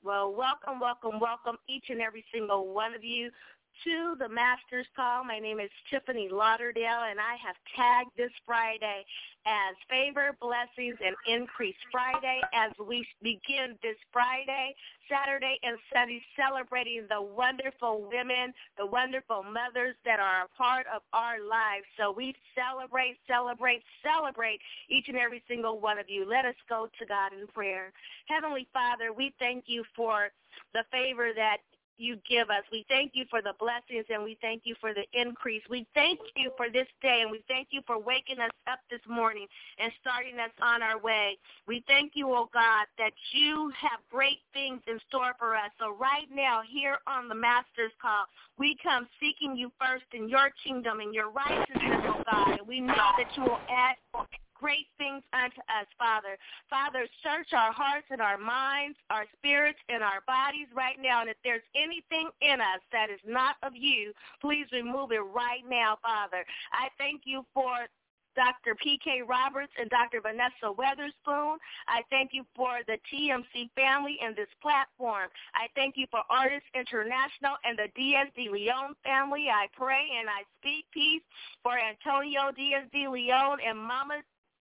Well, welcome, welcome, welcome, each and every single one of you to the Master's Call. My name is Tiffany Lauderdale, and I have tagged this Friday as Favor, Blessings, and Increase Friday as we begin this Friday, Saturday, and Sunday celebrating the wonderful women, the wonderful mothers that are a part of our lives. So we celebrate, celebrate, celebrate each and every single one of you. Let us go to God in prayer. Heavenly Father, we thank you for the favor that you give us. We thank you for the blessings, and we thank you for the increase. We thank you for this day, and we thank you for waking us up this morning and starting us on our way. We thank you, oh God, that you have great things in store for us. So right now, here on the Master's Call, we come seeking you first in your kingdom and your righteousness, oh God, and we know that you will add great things unto us, Father. Father, search our hearts and our minds, our spirits and our bodies right now. And if there's anything in us that is not of you, please remove it right now, Father. I thank you for Dr. P.K. Roberts and Dr. Vanessa Weatherspoon. I thank you for the TMC family and this platform. I thank you for Artists International and the Diaz de Leon family. I pray and I speak peace for Antonio Diaz de Leon and Mama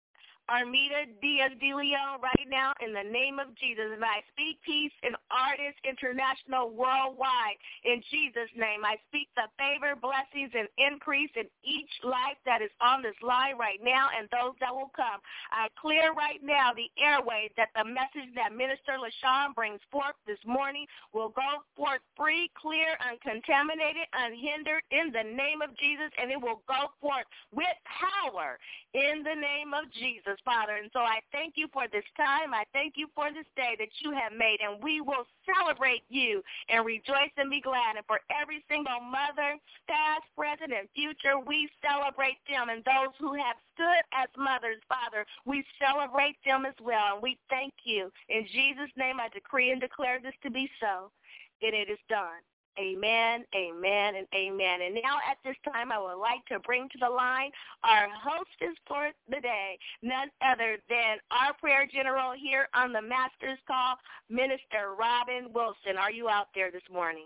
Armida Diaz de Leon right now in the name of Jesus. And I speak peace in Artists International worldwide. In Jesus' name, I speak the favor, blessings, and increase in each life that is on this line right now and those that will come. I clear right now the airways that the message that Minister LaShawn brings forth this morning will go forth free, clear, uncontaminated, unhindered in the name of Jesus, and it will go forth with power in the name of Jesus, Father. And so I thank you for this time. I thank you for this day that you have made, and we will celebrate you and rejoice and be glad. And for every single mother, past, present, and future, we celebrate them. And those who have stood as mothers, Father, we celebrate them as well. And we thank you. In Jesus' name, I decree and declare this to be so, and it is done. Amen, amen, and amen. And now at this time, I would like to bring to the line our hostess for the day, none other than our prayer general here on the Master's Call, Minister Robin Wilson. Are you out there this morning?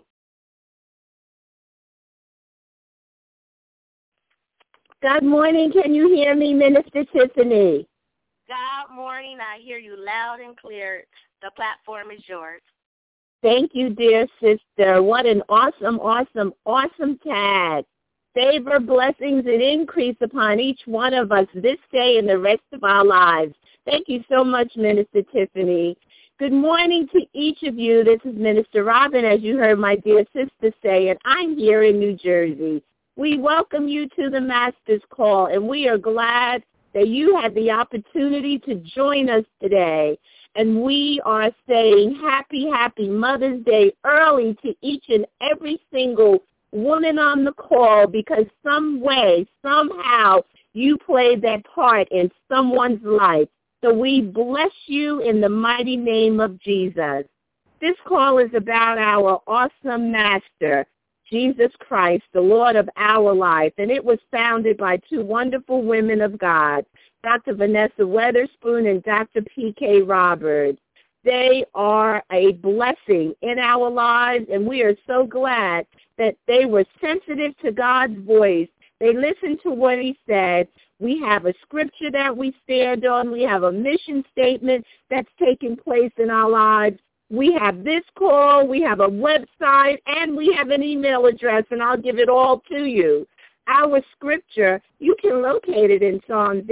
Good morning. Can you hear me, Minister Tiffany? Good morning. I hear you loud and clear. The platform is yours. Thank you, dear sister. What an awesome, awesome, awesome tag. Favor, blessings, and increase upon each one of us this day and the rest of our lives. Thank you so much, Minister Tiffany. Good morning to each of you. This is Minister Robin, as you heard my dear sister say, and I'm here in New Jersey. We welcome you to the Master's Call, and we are glad that you had the opportunity to join us today. And we are saying happy, happy Mother's Day early to each and every single woman on the call, because some way, somehow, you played that part in someone's life. So we bless you in the mighty name of Jesus. This call is about our awesome Master, Jesus Christ, the Lord of our life, and it was founded by two wonderful women of God, Dr. Vanessa Weatherspoon and Dr. P.K. Roberts. They are a blessing in our lives, and we are so glad that they were sensitive to God's voice. They listened to what he said. We have a scripture that we stand on. We have a mission statement that's taking place in our lives. We have this call. We have a website, and we have an email address, and I'll give it all to you. Our scripture, you can locate it in Psalms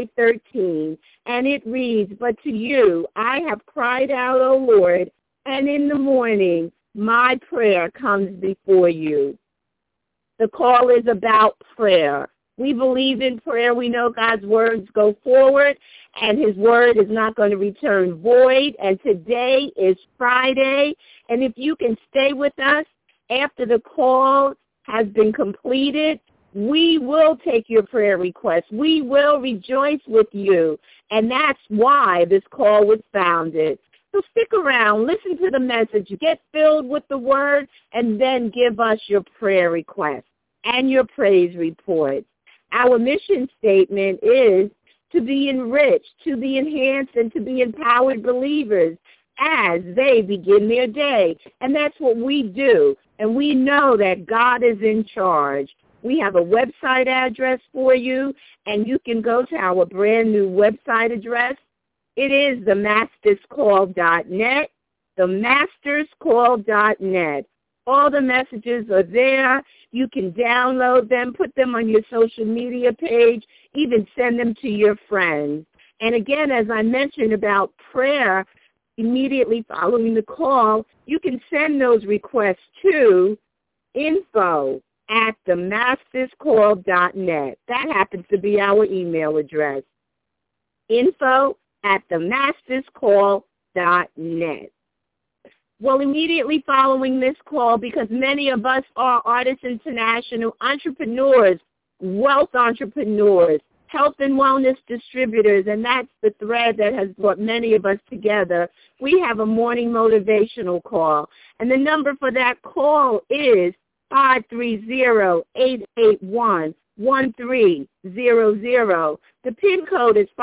88:13, and it reads, "But to you I have cried out, O Lord, and in the morning my prayer comes before you." The call is about prayer. We believe in prayer. We know God's words go forward, and his word is not going to return void. And today is Friday, and if you can stay with us after the call has been completed, we will take your prayer requests. We will rejoice with you, and that's why this call was founded. So stick around, listen to the message, get filled with the word, and then give us your prayer requests and your praise reports. Our mission statement is to be enriched, to be enhanced, and to be empowered believers. as they begin their day. And that's what we do. And we know that God is in charge. We have a website address for you, and you can go to our brand new website address. It is themasterscall.net, themasterscall.net. All the messages are there. You can download them, put them on your social media page, even send them to your friends. And again, as I mentioned about prayer immediately following the call, you can send those requests to info@themasterscall.net. That happens to be our email address, info@themasterscall.net. Well, immediately following this call, because many of us are Artists International entrepreneurs, wealth entrepreneurs, health and wellness distributors, and that's the thread that has brought many of us together, we have a morning motivational call. And the number for that call is 530-881-1300. The PIN code is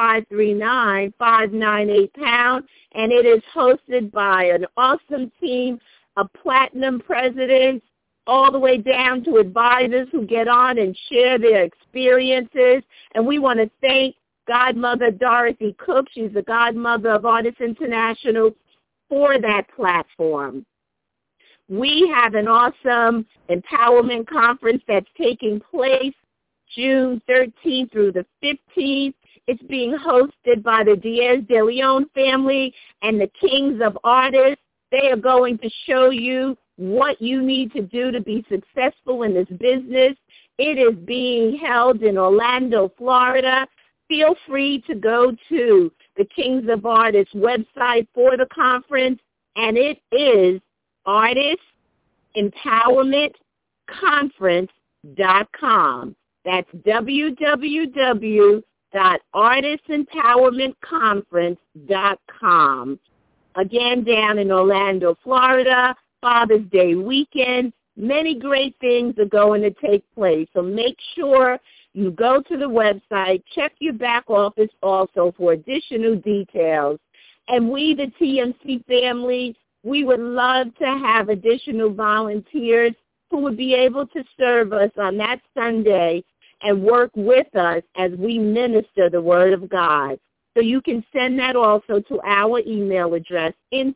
539-598#, and it is hosted by an awesome team of platinum presidents, all the way down to advisors who get on and share their experiences. And we want to thank Godmother Dorothy Cook. She's the godmother of Artists International for that platform. We have an awesome empowerment conference that's taking place June 13th through the 15th. It's being hosted by the Diaz de Leon family and the Kings of Artists. They are going to show you what you need to do to be successful in this business. It is being held in Orlando, Florida. Feel free to go to the Kings of Artists website for the conference, and it is artistempowermentconference.com. That's www.artistempowermentconference.com. Again, down in Orlando, Florida, Father's Day weekend. Many great things are going to take place. So make sure you go to the website, check your back office also for additional details. And we, the TMC family, we would love to have additional volunteers who would be able to serve us on that Sunday and work with us as we minister the Word of God. So you can send that also to our email address,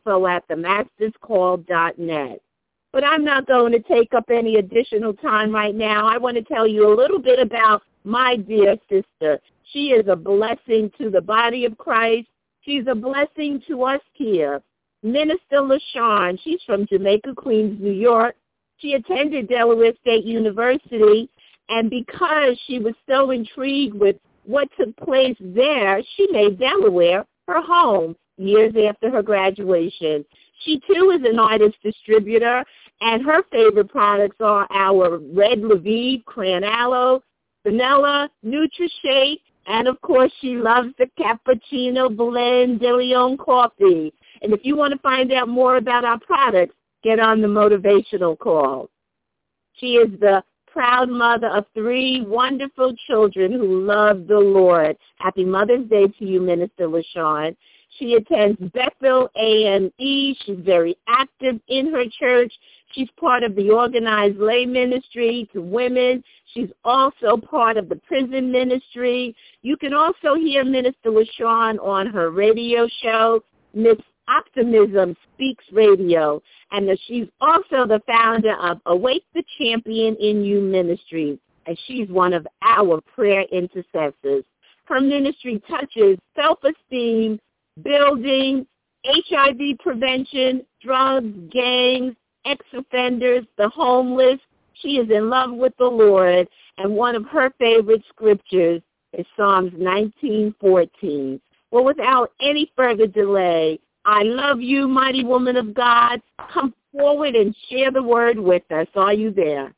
info@themasterscall.net. But I'm not going to take up any additional time right now. I want to tell you a little bit about my dear sister. She is a blessing to the body of Christ. She's a blessing to us here. Minister LaShawn, she's from Jamaica, Queens, New York. She attended Delaware State University, and because she was so intrigued with what took place there, she made Delaware her home years after her graduation. She, too, is an artist distributor, and her favorite products are our Red Lviv, Cran Aloe, Vanilla, NutriShake, and, of course, she loves the Cappuccino Blend de Leon coffee. And if you want to find out more about our products, get on the motivational call. She is the proud mother of 3 wonderful children who love the Lord. Happy Mother's Day to you, Minister LaShawn. She attends Bethel AME. She's very active in her church. She's part of the organized lay ministry to women. She's also part of the prison ministry. You can also hear Minister LaShawn on her radio show, Miss Optimism Speaks Radio. And she's also the founder of Awake the Champion in You Ministries, and she's one of our prayer intercessors. Her ministry touches self-esteem, building, HIV prevention, drugs, gangs, ex-offenders, the homeless. She is in love with the Lord, and one of her favorite scriptures is Psalms 19:14. Well, without any further delay, I love you, mighty woman of God. Come forward and share the word with us. Are you there?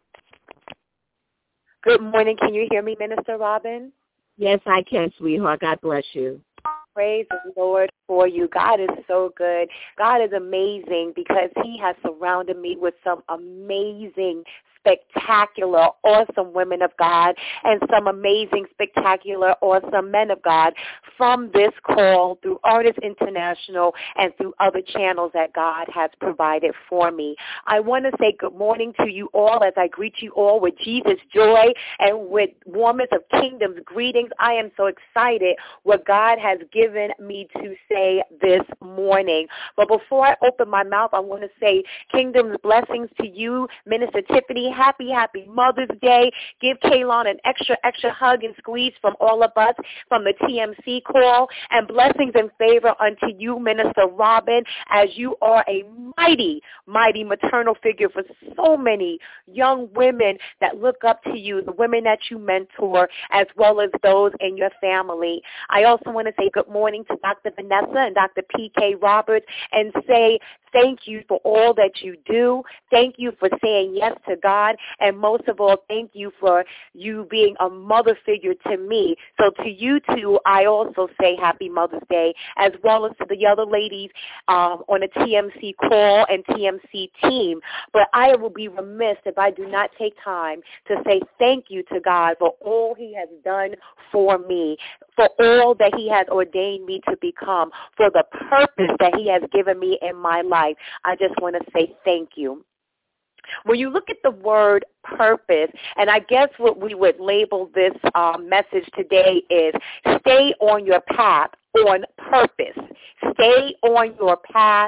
Good morning. Can you hear me, Minister Robin? Yes, I can, sweetheart. God bless you. Praise the Lord for you. God is so good. God is amazing because he has surrounded me with some amazing spectacular, awesome women of God and some amazing, spectacular, awesome men of God from this call through Artists International and through other channels that God has provided for me. I want to say good morning to you all as I greet you all with Jesus' joy and with warmest of kingdom's greetings. I am so excited what God has given me to say this morning. But before I open my mouth, I want to say kingdom's blessings to you, Minister Tiffany. Happy Mother's Day. Give Kaylon an extra hug and squeeze from all of us from the TMC call. And blessings and favor unto you, Minister Robin, as you are a mighty maternal figure for so many young women that look up to you, the women that you mentor, as well as those in your family. I also want to say good morning to Dr. Vanessa and Dr. P.K. Roberts and say thank you for all that you do. Thank you for saying yes to God. And most of all, thank you for you being a mother figure to me. So to you two, I also say happy Mother's Day, as well as to the other ladies on the TMC call and TMC team. But I will be remiss if I do not take time to say thank you to God for all he has done for me, for all that he has ordained me to become, for the purpose that he has given me in my life. I just want to say thank you. When you look at the word purpose, and I guess what we would label this message today is stay on your path on purpose. Stay on your path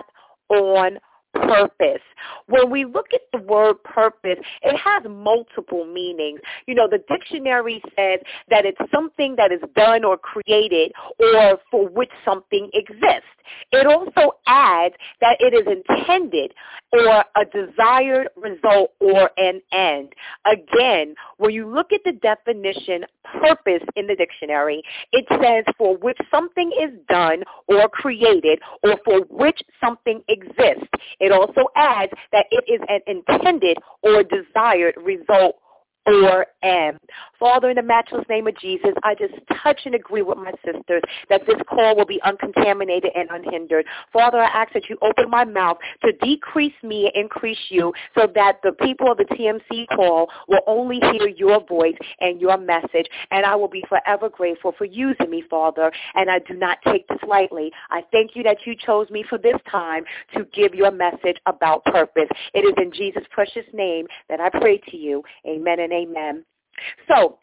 on purpose. When we look at the word purpose, it has multiple meanings. You know, the dictionary says that it's something that is done or created or for which something exists. It also adds that it is intended or a desired result or an end. Again, when you look at the definition purpose in the dictionary, it says for which something is done or created or for which something exists. It also adds that it is an intended or desired result or end. Father, in the matchless name of Jesus, I just touch and agree with my sisters that this call will be uncontaminated and unhindered. Father, I ask that you open my mouth to decrease me and increase you so that the people of the TMC call will only hear your voice and your message. And I will be forever grateful for using me, Father, and I do not take this lightly. I thank you that you chose me for this time to give your message about purpose. It is in Jesus' precious name that I pray to you. Amen and amen. So,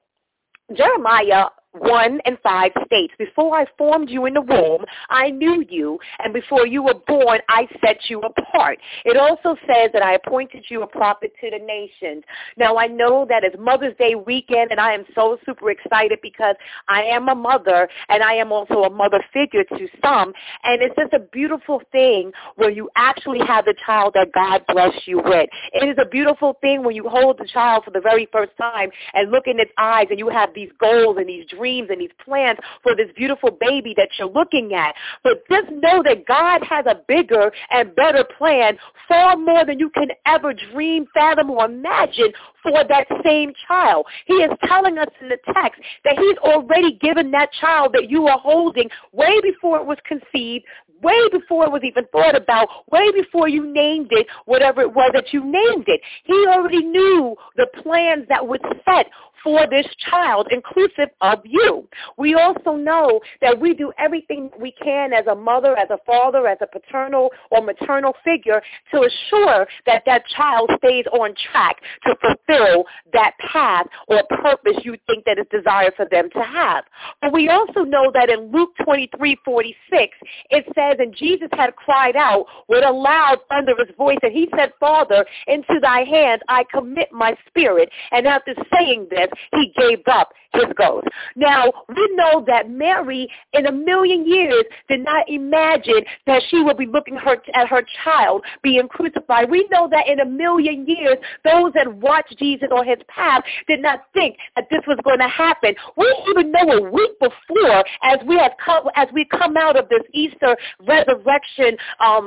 Jeremiah 1:5 states, before I formed you in the womb, I knew you, and before you were born, I set you apart. It also says that I appointed you a prophet to the nations. Now, I know that it's Mother's Day weekend, and I am so super excited because I am a mother, and I am also a mother figure to some, and it's just a beautiful thing when you actually have the child that God blessed you with. It is a beautiful thing when you hold the child for the very first time and look in its eyes, and you have these goals and these dreams and these plans for this beautiful baby that you're looking at. But just know that God has a bigger and better plan, far more than you can ever dream, fathom, or imagine for that same child. He is telling us in the text that he's already given that child that you are holding way before it was conceived, way before it was even thought about, way before you named it, whatever it was that you named it. He already knew the plans that would set for this child, inclusive of you. We also know that we do everything we can as a mother, as a father, as a paternal or maternal figure to assure that that child stays on track to fulfill that path or purpose you think that is desired for them to have. But we also know that in Luke 23:46, it says, and Jesus had cried out with a loud, thunderous voice, and he said, Father, into thy hands I commit my spirit. And after saying this, he gave up his ghost. Now, we know that Mary, in a million years, did not imagine that she would be looking at her child being crucified. We know that in a million years, those that watched Jesus on his path did not think that this was going to happen. We even know a week before, as we come out of this Easter resurrection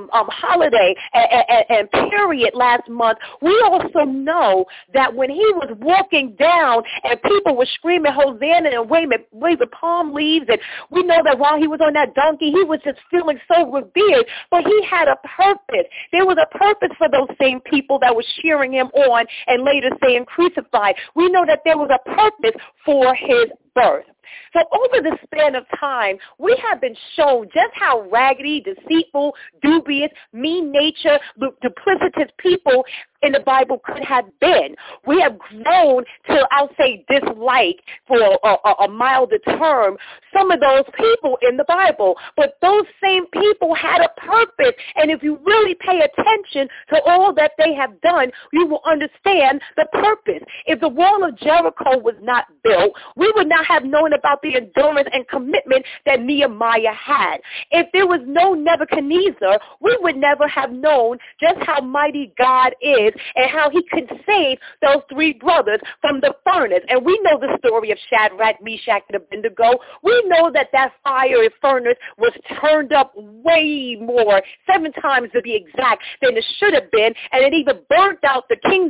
holiday and period last month, we also know that when he was walking down and people were screaming Hosanna and waving palm leaves. And we know that while he was on that donkey, he was just feeling so revered. But he had a purpose. There was a purpose for those same people that was cheering him on and later saying crucified. We know that there was a purpose for his birth. So over the span of time, we have been shown just how raggedy, deceitful, dubious, mean-natured, duplicitous people in the Bible could have been. We have grown to, I'll say, dislike, for a milder term, some of those people in the Bible. But those same people had a purpose. And if you really pay attention to all that they have done, you will understand the purpose. If the wall of Jericho was not built, we would not have known about the endurance and commitment that Nehemiah had. If there was no Nebuchadnezzar, we would never have known just how mighty God is and how he could save those three brothers from the furnace. And we know the story of Shadrach, Meshach, and Abednego. We know that fiery furnace was turned up way more, 7 times to be exact, than it should have been, and it even burnt out the kings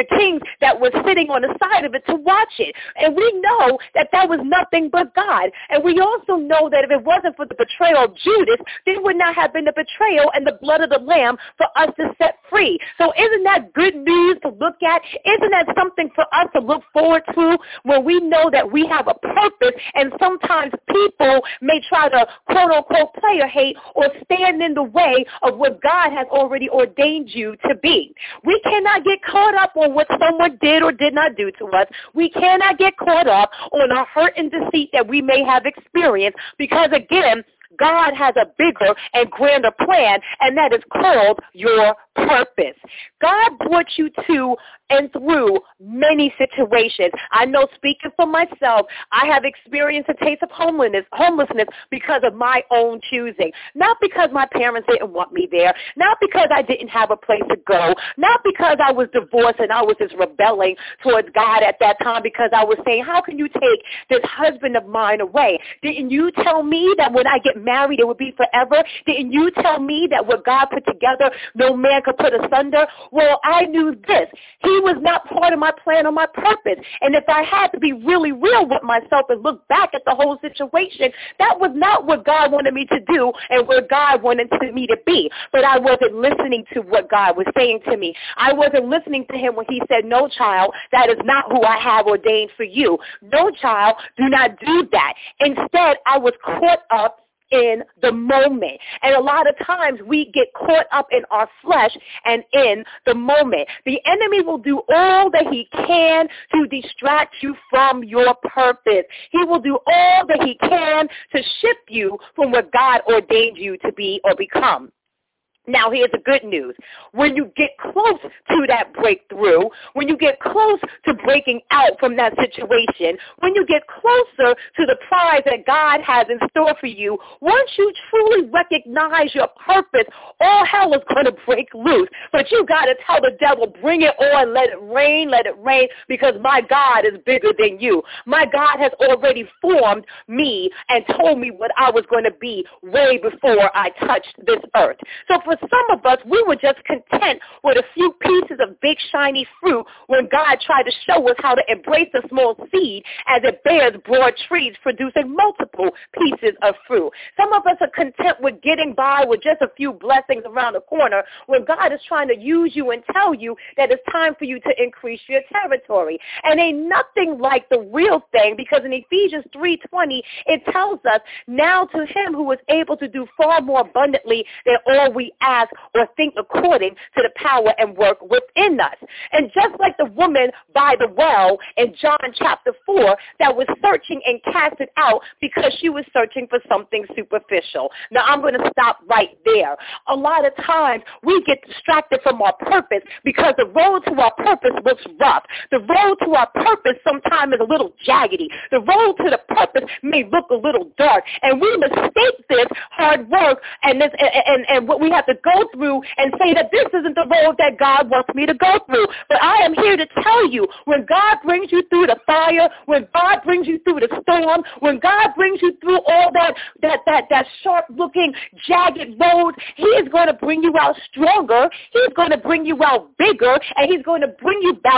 that were sitting on the side of it to watch it. And we know that was nothing but God. And we also know that if it wasn't for the betrayal of Judas, there would not have been the betrayal and the blood of the Lamb for us to set free. So isn't that good news to look at? Isn't that something for us to look forward to when we know that we have a purpose? And sometimes people may try to quote-unquote player hate or stand in the way of what God has already ordained you to be. We cannot get caught up on what someone did or did not do to us. We cannot get caught up on a hurt and deceit that we may have experienced, because again, God has a bigger and grander plan, and that is called your purpose. God brought you to and through many situations. I know, speaking for myself, I have experienced a taste of homelessness because of my own choosing. Not because my parents didn't want me there, not because I didn't have a place to go, not because I was divorced and I was just rebelling towards God at that time because I was saying, how can you take this husband of mine away? Didn't you tell me that when I get married it would be forever? Didn't you tell me that what God put together no man could put asunder? Well, I knew this. He was not part of my plan or my purpose. And if I had to be really real with myself and look back at the whole situation, that was not what God wanted me to do and where God wanted me to be. But I wasn't listening to what God was saying to me. I wasn't listening to him when he said, no, child, that is not who I have ordained for you. No, child, do not do that. Instead, I was caught up in the moment. And a lot of times we get caught up in our flesh and in the moment. The enemy will do all that he can to distract you from your purpose. He will do all that he can to shift you from what God ordained you to be or become. Now, here's the good news. When you get close to that breakthrough, when you get close to breaking out from that situation, when you get closer to the prize that God has in store for you, once you truly recognize your purpose, all hell is going to break loose. But you got to tell the devil, bring it on, let it rain, because my God is bigger than you. My God has already formed me and told me what I was going to be way before I touched this earth. So for some of us, we were just content with a few pieces of big, shiny fruit when God tried to show us how to embrace a small seed as it bears broad trees producing multiple pieces of fruit. Some of us are content with getting by with just a few blessings around the corner when God is trying to use you and tell you that it's time for you to increase your territory. And ain't nothing like the real thing, because in Ephesians 3:20, it tells us, now to him who is able to do far more abundantly than all we ask or think, according to the power and work within us. And just like the woman by the well in John chapter 4 that was searching and cast it out because she was searching for something superficial. Now, I'm going to stop right there. A lot of times we get distracted from our purpose because the road to our purpose looks rough. The road to our purpose sometimes is a little jaggedy. The road to the purpose may look a little dark, and we mistake this hard work and what we have to go through and say that this isn't the road that God wants me to go through. But I am here to tell you, when God brings you through the fire, when God brings you through the storm, when God brings you through all that sharp-looking, jagged road, he is going to bring you out stronger, he's going to bring you out bigger, and he's going to bring you out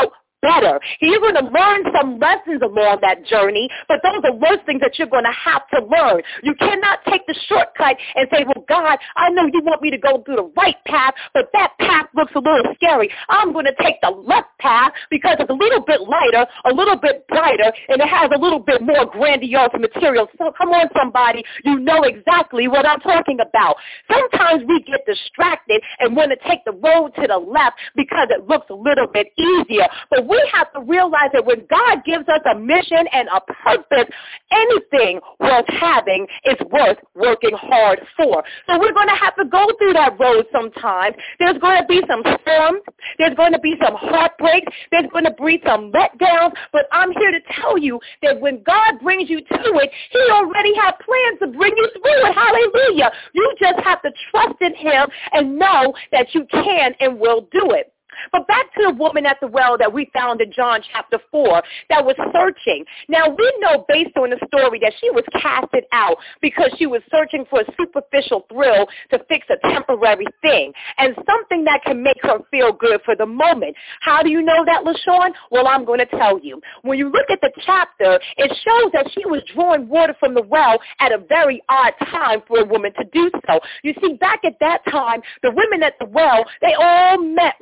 better. You're going to learn some lessons along that journey, but those are lessons that you're going to have to learn. You cannot take the shortcut and say, well, God, I know you want me to go through the right path, but that path looks a little scary. I'm going to take the left path because it's a little bit lighter, a little bit brighter, and it has a little bit more grandiose material. So come on, somebody, you know exactly what I'm talking about. Sometimes we get distracted and want to take the road to the left because it looks a little bit easier. But we have to realize that when God gives us a mission and a purpose, anything worth having is worth working hard for. So we're going to have to go through that road sometimes. There's going to be some storms. There's going to be some heartbreaks. There's going to be some letdowns. But I'm here to tell you that when God brings you to it, he already has plans to bring you through it. Hallelujah. You just have to trust in him and know that you can and will do it. But back to the woman at the well that we found in John chapter 4 that was searching. Now, we know based on the story that she was casted out because she was searching for a superficial thrill to fix a temporary thing and something that can make her feel good for the moment. How do you know that, LaShawn? Well, I'm going to tell you. When you look at the chapter, it shows that she was drawing water from the well at a very odd time for a woman to do so. You see, back at that time, the women at the well, they all met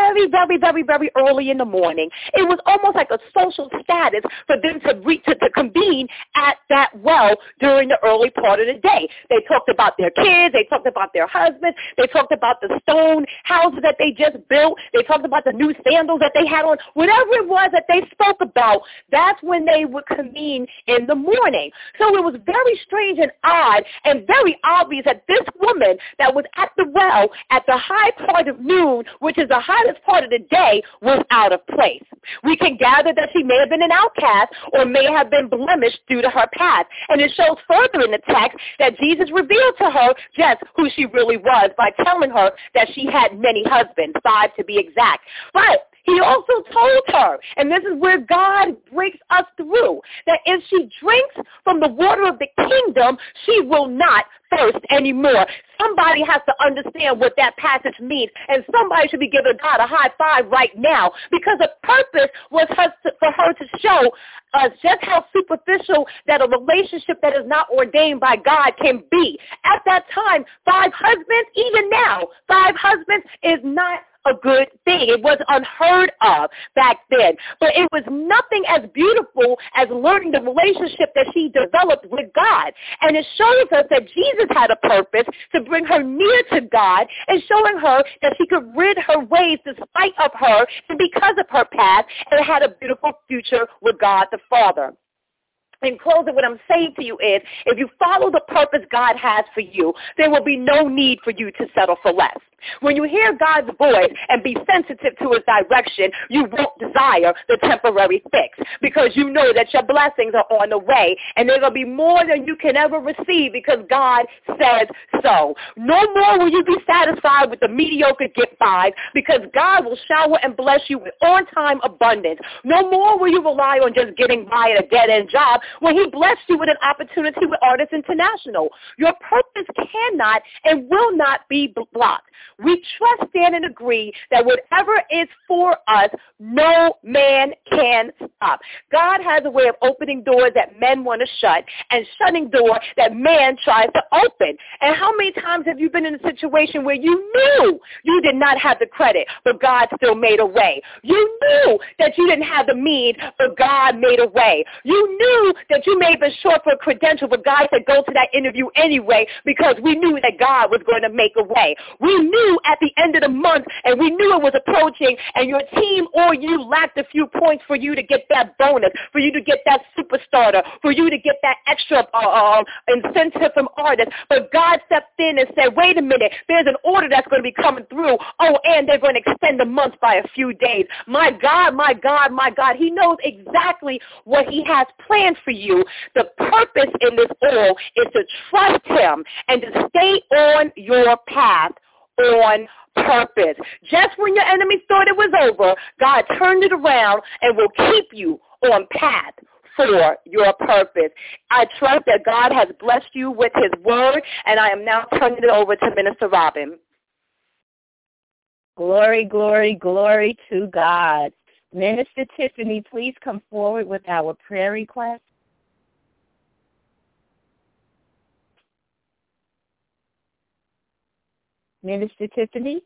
very early in the morning. It was almost like a social status for them to convene at that well during the early part of the day. They talked about their kids. They talked about their husbands. They talked about the stone houses that they just built. They talked about the new sandals that they had on. Whatever it was that they spoke about, that's when they would convene in the morning. So it was very strange and odd and very obvious that this woman that was at the well at the high part of noon, which is the hottest part of the day, was out of place. We can gather that she may have been an outcast or may have been blemished due to her past. And it shows further in the text that Jesus revealed to her just who she really was by telling her that she had many husbands, 5 to be exact. But he also told her, and this is where God breaks us through, that if she drinks from the water of the kingdom, she will not thirst anymore. Somebody has to understand what that passage means, and somebody should be giving God a high five right now, because the purpose was for her to show us just how superficial that a relationship that is not ordained by God can be. At that time, 5 husbands, even now, 5 husbands is not a good thing. It was unheard of back then. But it was nothing as beautiful as learning the relationship that she developed with God. And it shows us that Jesus had a purpose to bring her near to God and showing her that she could rid her ways despite of her and because of her past and had a beautiful future with God the Father. In closing, what I'm saying to you is, if you follow the purpose God has for you, there will be no need for you to settle for less. When you hear God's voice and be sensitive to his direction, you won't desire the temporary fix because you know that your blessings are on the way and they're going to be more than you can ever receive because God says so. No more will you be satisfied with the mediocre get by because God will shower and bless you with on-time abundance. No more will you rely on just getting by at a dead-end job when he blessed you with an opportunity with Artists International. Your purpose cannot and will not be blocked. We trust, stand, and agree that whatever is for us, no man can stop. God has a way of opening doors that men want to shut and shutting doors that man tries to open. And how many times have you been in a situation where you knew you did not have the credit, but God still made a way? You knew that you didn't have the means, but God made a way. You knew that you may have been short for a credential, but God said go to that interview anyway because we knew that God was going to make a way. We knew at the end of the month and we knew it was approaching and your team or you lacked a few points for you to get that bonus, for you to get that super starter, for you to get that extra incentive from Artists. But God stepped in and said, wait a minute, there's an order that's going to be coming through. Oh, and they're going to extend the month by a few days. My God, my God, my God. He knows exactly what he has planned for you. The purpose in this all is to trust him and to stay on your path on purpose. Just when your enemies thought it was over, God turned it around and will keep you on path for your purpose. I trust that God has blessed you with his word, and I am now turning it over to Minister Robin. Glory, glory, glory to God. Minister Tiffany, please come forward with our prayer request. Minister Tiffany?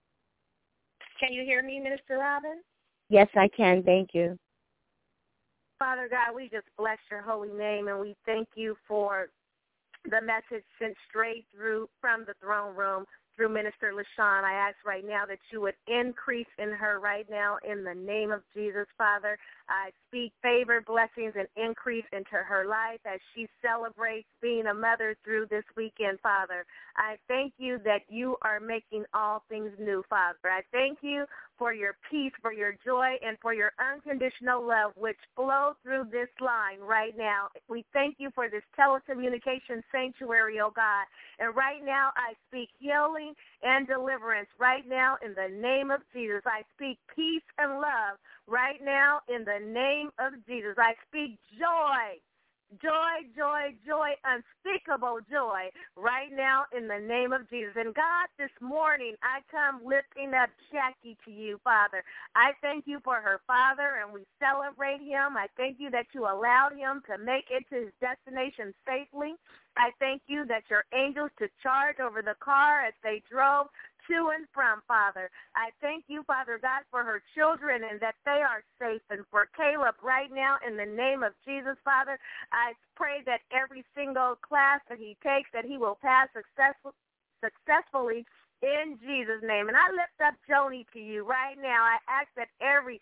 Can you hear me, Minister Robin? Yes, I can. Thank you. Father God, we just bless your holy name, and we thank you for the message sent straight through from the throne room through Minister LaShawn. I ask right now that you would increase in her right now in the name of Jesus, Father. I speak favor, blessings, and increase into her life as she celebrates being a mother through this weekend, Father. I thank you that you are making all things new, Father. I thank you for your peace, for your joy, and for your unconditional love which flow through this line right now. We thank you for this telecommunication sanctuary, oh God. And right now I speak healing and deliverance right now in the name of Jesus. I speak peace and love right now in the name of Jesus. I speak joy. Joy, joy, joy, unspeakable joy right now in the name of Jesus. And God, this morning I come lifting up Jackie to you, Father. I thank you for her father, and we celebrate him. I thank you that you allowed him to make it to his destination safely. I thank you that your angels took charge over the car as they drove to and from, Father. I thank you, Father God, for her children and that they are safe. And for Caleb right now, in the name of Jesus, Father, I pray that every single class that he takes, that he will pass successfully in Jesus' name. And I lift up Joni to you right now. I ask that every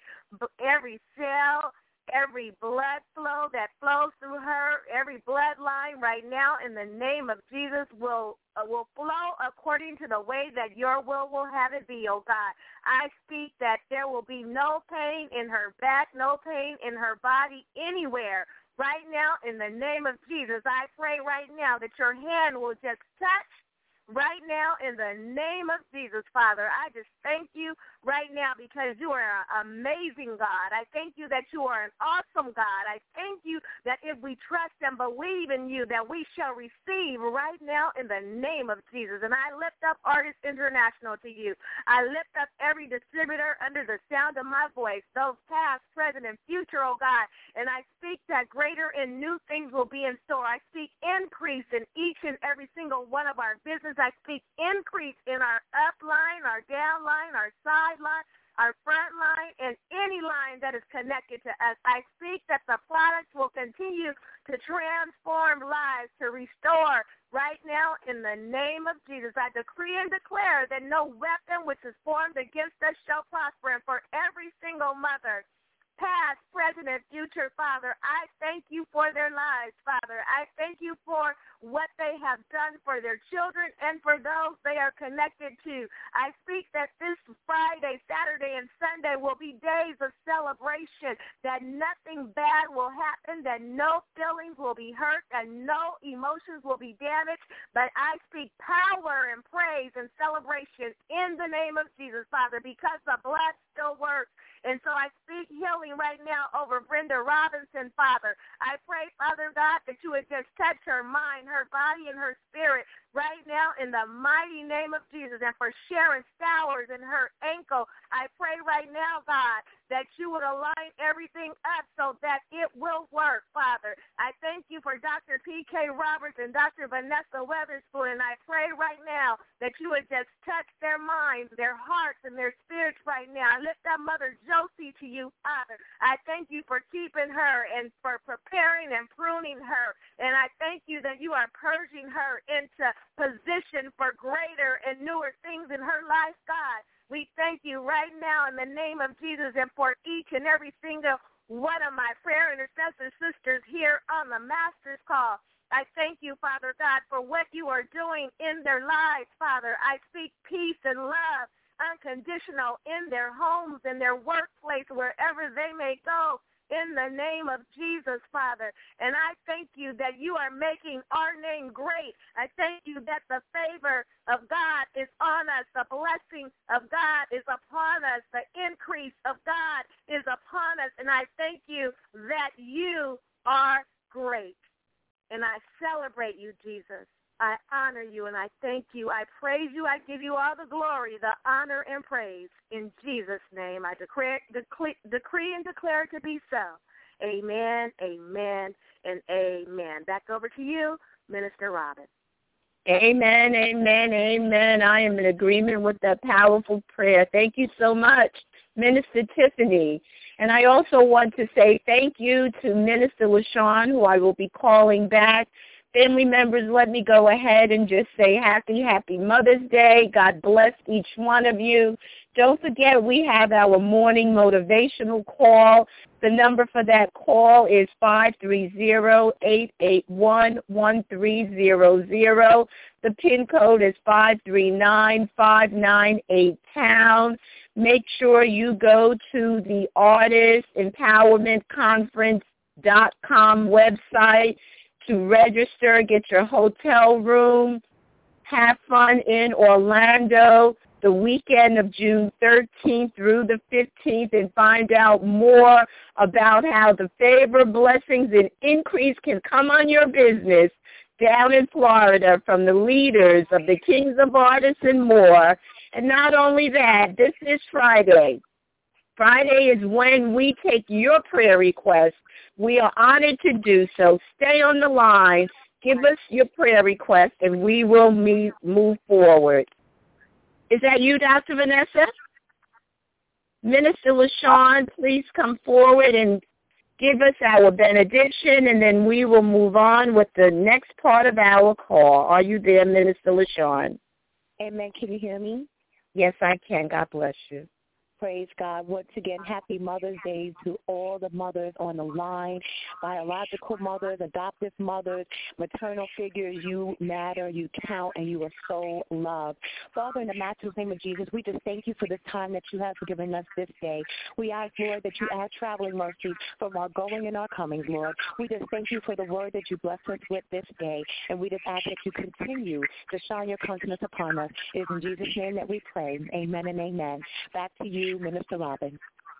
cell, every blood flow that flows through her, every bloodline right now in the name of Jesus will flow according to the way that your will have it be, oh God. I speak that there will be no pain in her back, no pain in her body anywhere. Right now, in the name of Jesus, I pray right now that your hand will just touch right now in the name of Jesus, Father. I just thank you right now because you are an amazing God. I thank you that you are an awesome God. I thank you that if we trust and believe in you, that we shall receive right now in the name of Jesus. And I lift up Artists International to you. I lift up every distributor under the sound of my voice, those past, present, and future, oh God. And I speak that greater and new things will be in store. I speak increase in each and every single one of our business. I speak increase in our upline, our downline, our sideline, our front line, and any line that is connected to us. I speak that the products will continue to transform lives, to restore right now in the name of Jesus. I decree and declare that no weapon which is formed against us shall prosper. And for every single mother, past, present, and future, Father, I thank you for their lives, Father. I thank you for what they have done for their children and for those they are connected to. I speak that this Friday, Saturday, and Sunday will be days of celebration, that nothing bad will happen, that no feelings will be hurt, and no emotions will be damaged, but I speak power and praise and celebration in the name of Jesus, Father, because the blood still works. And so I speak healing right now over Brenda Robinson, Father. I pray, Father God, that you would just touch her mind, her body, and her spirit right now in the mighty name of Jesus. And for Sharon Stowers and her ankle, I pray right now, God, that you would align everything up so that it will work, Father. I thank you for Dr. P.K. Roberts and Dr. Vanessa Weatherspoon, and I pray right now that you would just touch their minds, their hearts, and their spirits right now. I lift up Mother Josie to you, Father. I thank you for keeping her and for preparing and pruning her, and I thank you that you are purging her into position for greater and newer things in her life, God. We thank you right now in the name of Jesus and for each and every single one of my prayer intercessor sisters here on the Master's Call. I thank you, Father God, for what you are doing in their lives, Father. I speak peace and love, unconditional, in their homes, in their workplace, wherever they may go, in the name of Jesus, Father. And I thank you that you are making our name great. I thank you that the favor of God is on us. The blessing of God is upon us. The increase of God is upon us. And I thank you that you are great. And I celebrate you, Jesus. I honor you and I thank you. I praise you. I give you all the glory, the honor, and praise. In Jesus' name, I decree and declare it to be so. Amen, amen, and amen. Back over to you, Minister Robin. Amen, amen, amen. I am in agreement with that powerful prayer. Thank you so much, Minister Tiffany. And I also want to say thank you to Minister LaShawn, who I will be calling back. Family members, let me go ahead and just say happy Mother's Day. God bless each one of you. Don't forget, we have our morning motivational call. The number for that call is 530-881-1300. The PIN code is 539-598 #. Make sure you go to the artistempowermentconference.com website to register, get your hotel room, have fun in Orlando the weekend of June 13th through the 15th, and find out more about how the favor, blessings, and increase can come on your business down in Florida from the leaders of the Kings of Artists and more. And not only that, this is Friday. Friday is when we take your prayer requests. We are honored to do so. Stay on the line. Give us your prayer request, and we will move forward. Is that you, Dr. Vanessa? Minister LaShawn, please come forward and give us our benediction, and then we will move on with the next part of our call. Are you there, Minister LaShawn? Amen. Can you hear me? Yes, I can. God bless you. Praise God. Once again, happy Mother's Day to all the mothers on the line, biological mothers, adoptive mothers, maternal figures. You matter, you count, and you are so loved. Father, in the matchless name of Jesus, we just thank you for this time that you have given us this day. We ask, Lord, that you add traveling mercies from our going and our comings, Lord. We just thank you for the word that you blessed us with this day, and we just ask that you continue to shine your countenance upon us. It is in Jesus' name that we pray. Amen and amen. Back to you, Minister Robin.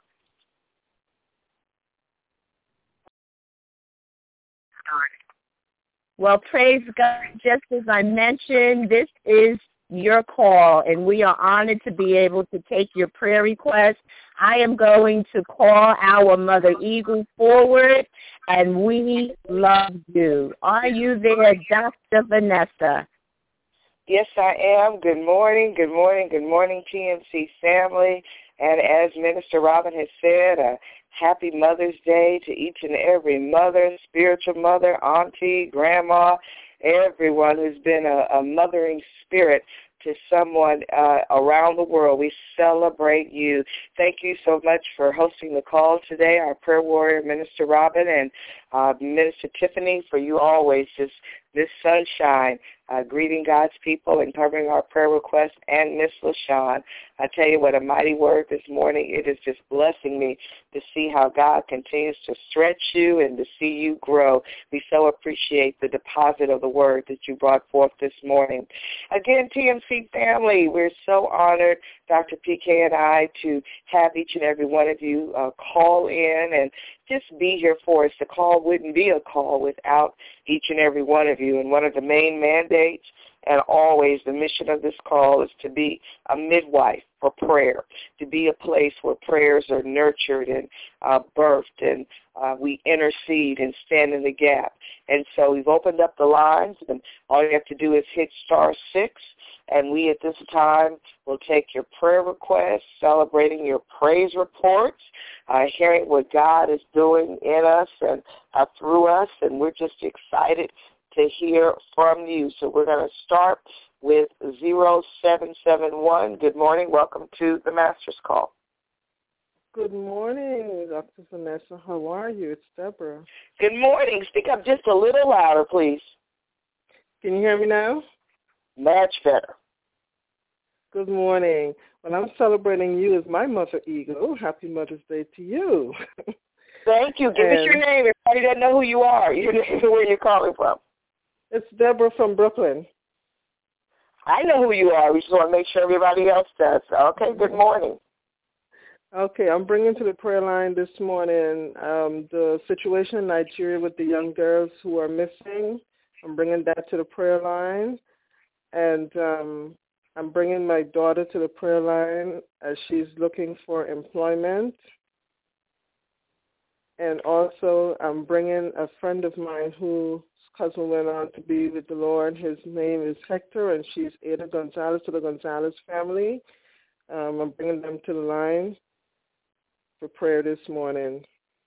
Well, praise God. Just as I mentioned, this is your call, and we are honored to be able to take your prayer requests. I am going to call our Mother Eagle forward, and we love you. Are you there, Dr. Vanessa? Yes, I am. Good morning, TMC family. And as Minister Robin has said, a happy Mother's Day to each and every mother, spiritual mother, auntie, grandma, everyone who's been a mothering spirit to someone around the world. We celebrate you. Thank you so much for hosting the call today, our prayer warrior, Minister Robin, and Minister Tiffany, for you always just this sunshine, greeting God's people and covering our prayer requests, and Miss LaShawn. I tell you what, a mighty word this morning. It is just blessing me to see how God continues to stretch you and to see you grow. We so appreciate the deposit of the word that you brought forth this morning. Again, TMC family, we're so honored, Dr. PK and I, to have each and every one of you call in and just be here for us. The call wouldn't be a call without each and every one of you. And one of the main mandates and always the mission of this call is to be a midwife for prayer, to be a place where prayers are nurtured and birthed, and we intercede and stand in the gap. And so we've opened up the lines, and all you have to do is hit *6, and we at this time will take your prayer requests, celebrating your praise reports, hearing what God is doing in us and through us, and we're just excited to hear from you. So we're going to start with 0771. Good morning. Welcome to the Master's Call. Good morning, Dr. Vanessa. How are you? It's Deborah. Good morning. Speak up just a little louder, please. Can you hear me now? Much better. Good morning. Well, I'm celebrating you as my Mother Eagle. Happy Mother's Day to you. Thank you. Give us your name. Everybody doesn't know who you are. Your name and where you're calling from. It's Deborah from Brooklyn. I know who you are. We just want to make sure everybody else does. Okay, good morning. Okay, I'm bringing to the prayer line this morning the situation in Nigeria with the young girls who are missing. I'm bringing that to the prayer line. And I'm bringing my daughter to the prayer line as she's looking for employment. And also I'm bringing a friend of mine whose cousin went on to be with the Lord. His name is Hector, and she's Ada Gonzalez, to the Gonzalez family. I'm bringing them to the line for prayer this morning.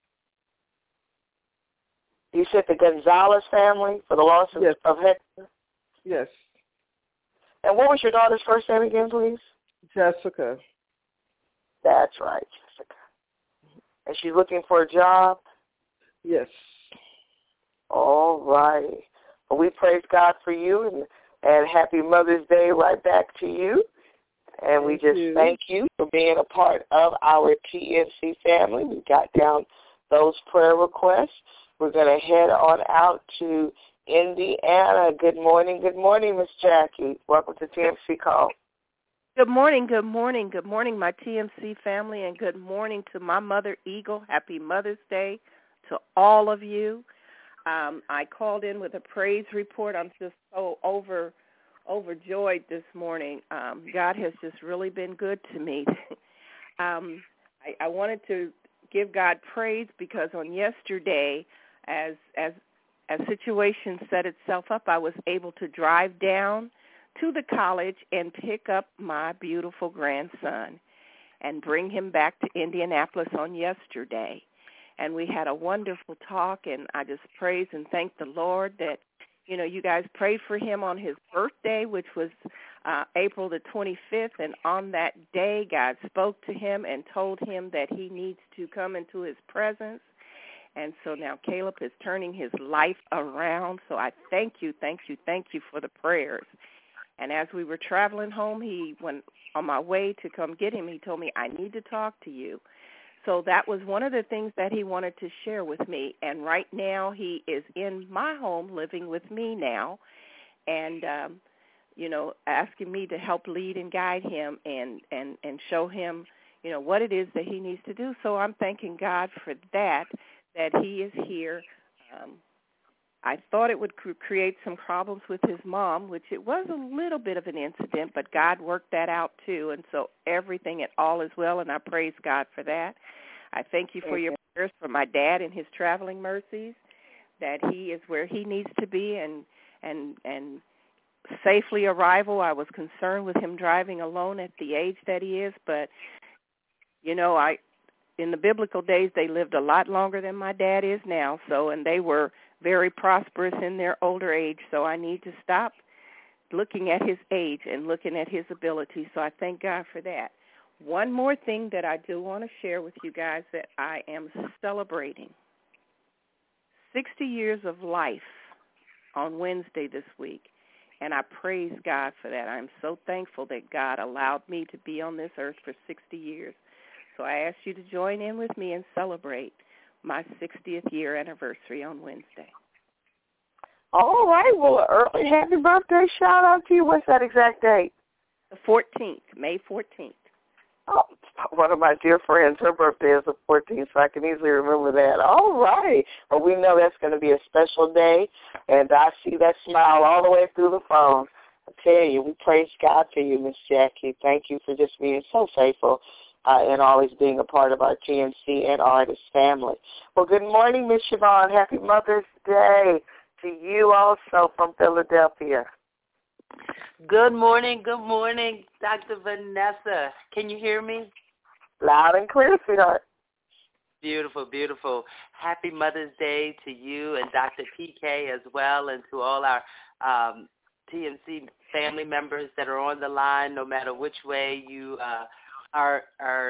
You said the Gonzalez family for the loss of, yes. of Hector? Yes. And what was your daughter's first name again, please? Jessica. That's right, Jessica. And she's looking for a job? Yes. All right. Well, we praise God for you, and happy Mother's Day right back to you. And we just thank you for being a part of our TNC family. We got down those prayer requests. We're going to head on out to Indiana. Good morning, Miss Jackie. Welcome to TNC Call. Good morning, my TMC family, and good morning to my mother, Eagle. Happy Mother's Day to all of you. I called in with a praise report. I'm just so overjoyed this morning. God has just really been good to me. I wanted to give God praise because on yesterday, as a situation set itself up, I was able to drive down to the college and pick up my beautiful grandson and bring him back to Indianapolis on yesterday. And we had a wonderful talk, and I just praise and thank the Lord that, you know, you guys prayed for him on his birthday, which was April the 25th, and on that day, God spoke to him and told him that he needs to come into his presence. And so now Caleb is turning his life around. So I thank you for the prayers. And as we were traveling home, when on my way to come get him, he told me, I need to talk to you. So that was one of the things that he wanted to share with me. And right now he is in my home living with me now and, you know, asking me to help lead and guide him and show him, you know, what it is that he needs to do. So I'm thanking God for that he is here. I thought it would create some problems with his mom, which it was a little bit of an incident, but God worked that out too, and so everything at all is well, and I praise God for that. I thank you for your prayers for my dad and his traveling mercies, that he is where he needs to be and safely arrival. I was concerned with him driving alone at the age that he is, but, you know, in the biblical days, they lived a lot longer than my dad is now, and they were very prosperous in their older age, so I need to stop looking at his age and looking at his ability, so I thank God for that. One more thing that I do want to share with you guys that I am celebrating. 60 years of life on Wednesday this week, and I praise God for that. I'm so thankful that God allowed me to be on this earth for 60 years. So I ask you to join in with me and celebrate my 60th year anniversary on Wednesday. All right. Well, an early happy birthday shout out to you. What's that exact date? The 14th, May 14th. Oh, one of my dear friends, her birthday is the 14th, so I can easily remember that. All right. Well, we know that's going to be a special day, and I see that smile all the way through the phone. I tell you, we praise God for you, Miss Jackie. Thank you for just being so faithful and always being a part of our TNC and Artist family. Well, good morning, Miss Siobhan. Happy Mother's Day to you also from Philadelphia. Good morning, Dr. Vanessa. Can you hear me? Loud and clear, sweetheart. Beautiful, beautiful. Happy Mother's Day to you and Dr. PK as well, and to all our TNC family members that are on the line, no matter which way you are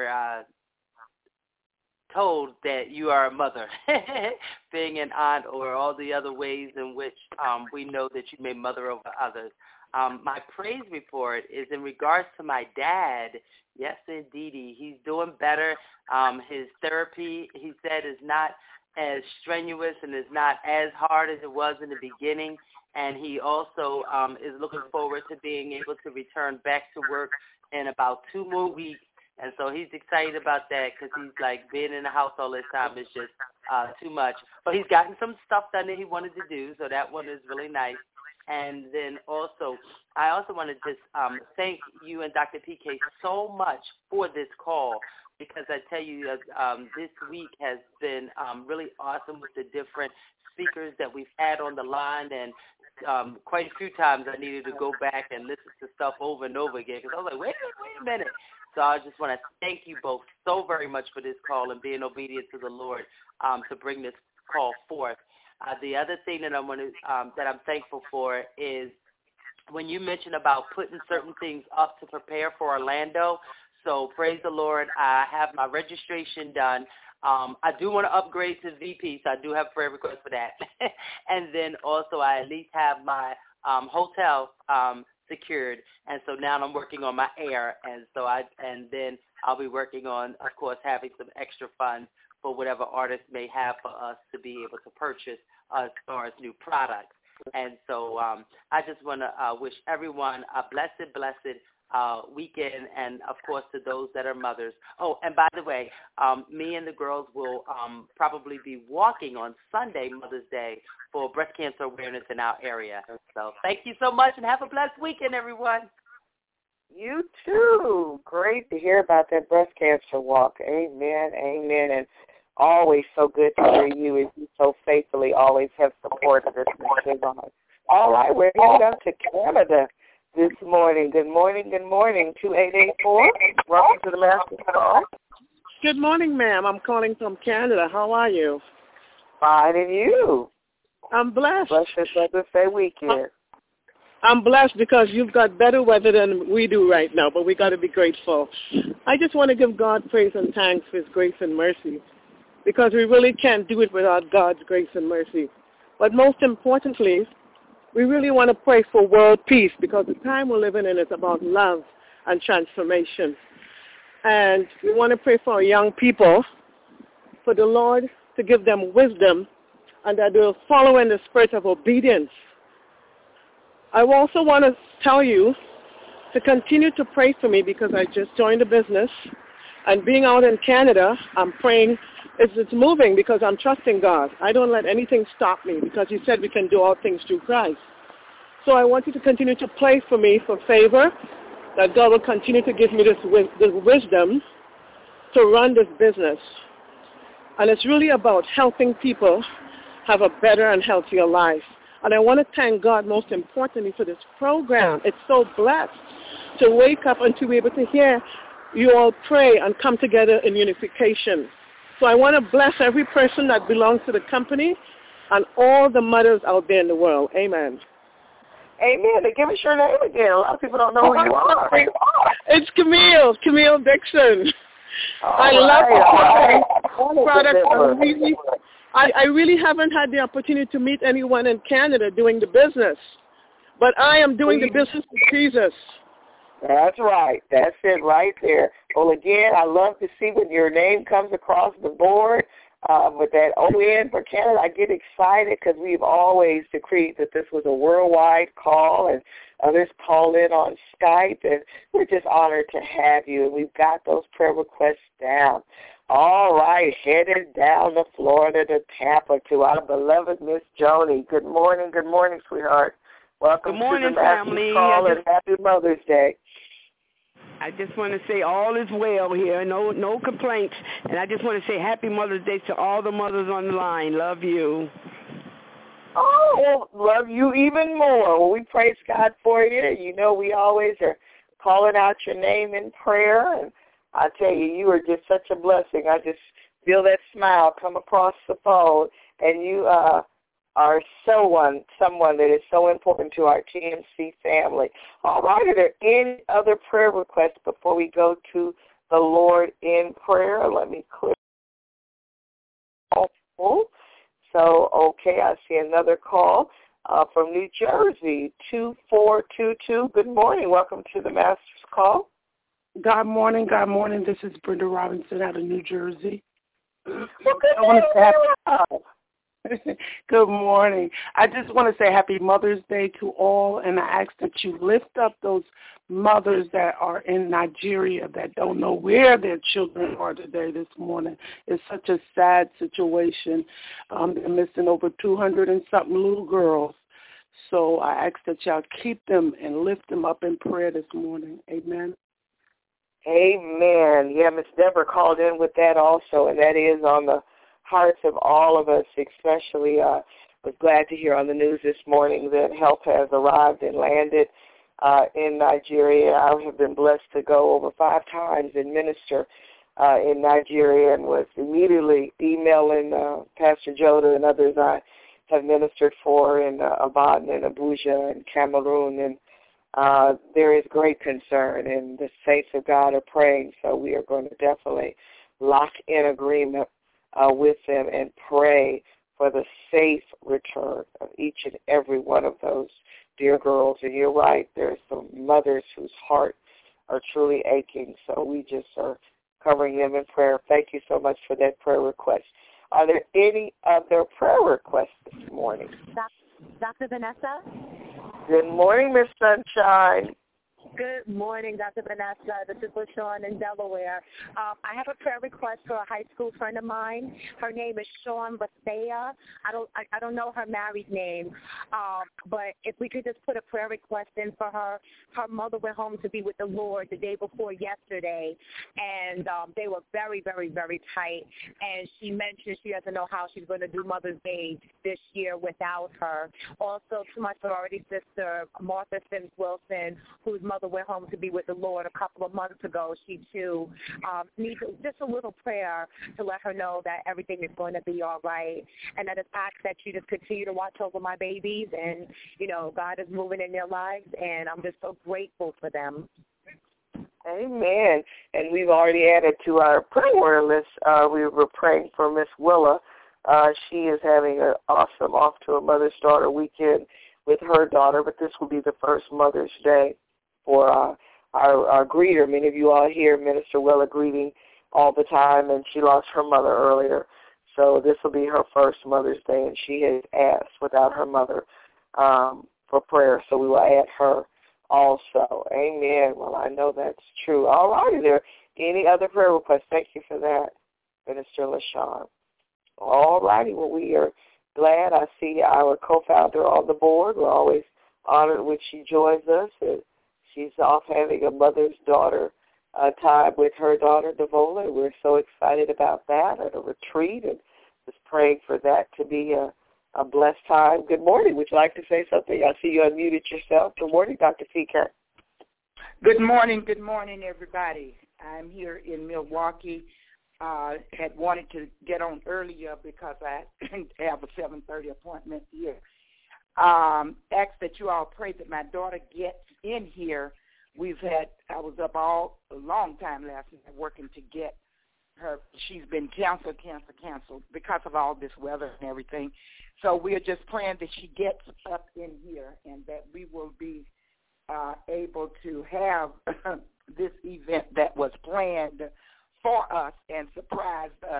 told that you are a mother, being an aunt, or all the other ways in which we know that you may mother over others. My praise report is in regards to my dad. Yes, indeedy. He's doing better. His therapy, he said, is not as strenuous and is not as hard as it was in the beginning. And he also is looking forward to being able to return back to work in about 2 more weeks. And so he's excited about that because he's like, being in the house all this time is just too much. But he's gotten some stuff done that he wanted to do, so that one is really nice. And then also, I also want to just thank you and Dr. PK so much for this call, because I tell you, this week has been really awesome with the different speakers that we've had on the line, and quite a few times I needed to go back and listen to stuff over and over again, because I was like, wait a minute. So I just want to thank you both so very much for this call and being obedient to the Lord to bring this call forth. The other thing that I want to that I'm thankful for is when you mentioned about putting certain things up to prepare for Orlando. So praise the Lord, I have my registration done. I do want to upgrade to VP, so I do have prayer requests for that. And then also I at least have my hotel secured, and so now I'm working on my air, and then I'll be working on, of course, having some extra funds for whatever artists may have for us to be able to purchase as far as new products. And so I just want to wish everyone a blessed weekend, and, of course, to those that are mothers. Oh, and by the way, me and the girls will probably be walking on Sunday, Mother's Day, for breast cancer awareness in our area. So thank you so much, and have a blessed weekend, everyone. You too. Great to hear about that breast cancer walk. Amen, amen. And always so good to hear you, as you so faithfully always have supported us. All right, we're headed up to Canada this morning. Good morning, 2884. Welcome to the Master's Call. Good morning, ma'am. I'm calling from Canada. How are you? Fine, and you? I'm blessed. Blessed Mother's Day weekend. I'm blessed because you've got better weather than we do right now, but we got to be grateful. I just want to give God praise and thanks for his grace and mercy, because we really can't do it without God's grace and mercy. But most importantly, we really want to pray for world peace, because the time we're living in is about love and transformation. And we want to pray for our young people, for the Lord to give them wisdom, and that they'll follow in the spirit of obedience. I also want to tell you to continue to pray for me, because I just joined the business. And being out in Canada, I'm praying it's moving, because I'm trusting God. I don't let anything stop me, because he said we can do all things through Christ. So I want you to continue to pray for me for favor, that God will continue to give me this wisdom to run this business. And it's really about helping people have a better and healthier life. And I want to thank God most importantly for this program. It's so blessed to wake up and to be able to hear you all pray and come together in unification. So I want to bless every person that belongs to the company and all the mothers out there in the world. Amen. Amen. And give us your name again. A lot of people don't know who you are. It's Camille Dixon. I love products. I really haven't had the opportunity to meet anyone in Canada doing the business, but I am doing the business with Jesus. That's right. That's it right there. Well, again, I love to see when your name comes across the board with that ON for Canada. I get excited because we've always decreed that this was a worldwide call, and others call in on Skype, and we're just honored to have you, and we've got those prayer requests down. All right, headed down to Florida to Tampa to our beloved Miss Joni. Good morning, sweetheart. Welcome Good morning, to the Master's Call, and happy Mother's Day. I just want to say all is well here, no complaints, and I just want to say happy Mother's Day to all the mothers on the line. Love you. Oh, well, love you even more. Well, we praise God for you. You know, we always are calling out your name in prayer, and I tell you, you are just such a blessing. I just feel that smile come across the phone, and you are someone that is so important to our TMC family. All right, are there any other prayer requests before we go to the Lord in prayer? Let me clear. So, okay, I see another call from New Jersey, 2422. Good morning. Welcome to the Master's Call. God morning. This is Brenda Robinson out of New Jersey. Well, good morning. I just want to say happy Mother's Day to all, and I ask that you lift up those mothers that are in Nigeria that don't know where their children are today this morning. It's such a sad situation. They're missing over 200 and something little girls. So I ask that y'all keep them and lift them up in prayer this morning. Amen. Amen. Yeah, Miss Deborah called in with that also, and that is on the hearts of all of us, especially was glad to hear on the news this morning that help has arrived and landed in Nigeria. I have been blessed to go over 5 times and minister in Nigeria, and was immediately emailing Pastor Joda and others I have ministered for in Abadan and Abuja and Cameroon, and there is great concern, and the saints of God are praying, so we are going to definitely lock in agreement with them and pray for the safe return of each and every one of those dear girls. And you're right, there's some mothers whose hearts are truly aching, so we just are covering them in prayer. Thank you so much for that prayer request. Are there any other prayer requests this morning? Dr. Vanessa? Good morning, Miss Sunshine. Good morning, Dr. Vanessa. This is LaShawn in Delaware. I have a prayer request for a high school friend of mine. Her name is Shawn Bethea. I don't know her married name, but if we could just put a prayer request in for her. Her mother went home to be with the Lord the day before yesterday, and they were very, very, very tight. And she mentioned she doesn't know how she's going to do Mother's Day this year without her. Also, to my sorority sister, Martha Sims Wilson, whose mother went home to be with the Lord a couple of months ago. She, too, needs just a little prayer to let her know that everything is going to be all right. And I just ask that you just continue to watch over my babies. And, you know, God is moving in their lives, and I'm just so grateful for them. Amen. And we've already added to our prayer order list. We were praying for Miss Willa. She is having an awesome Off to a Mother's Daughter weekend with her daughter, but this will be the first Mother's Day for our greeter. Many of you all hear Minister Willa greeting all the time, and she lost her mother earlier. So this will be her first Mother's Day, and she has asked without her mother for prayer. So we will add her also. Amen. Well, I know that's true. All righty there. Any other prayer requests? Thank you for that, Minister LaShawn. All righty. Well, we are glad. I see our co-founder on the board. We're always honored when she joins us. She's off having a mother's daughter time with her daughter, Devola. We're so excited about that at a retreat, and just praying for that to be a blessed time. Good morning. Would you like to say something? I see you unmuted yourself. Good morning, Dr. CK. Good morning, everybody. I'm here in Milwaukee. Had wanted to get on earlier because I have a 7:30 appointment here. Ask that you all pray that my daughter gets in here. I was up a long time last night working to get her. She's been canceled because of all this weather and everything. So we're just praying that she gets up in here and that we will be able to have this event that was planned for us and surprised us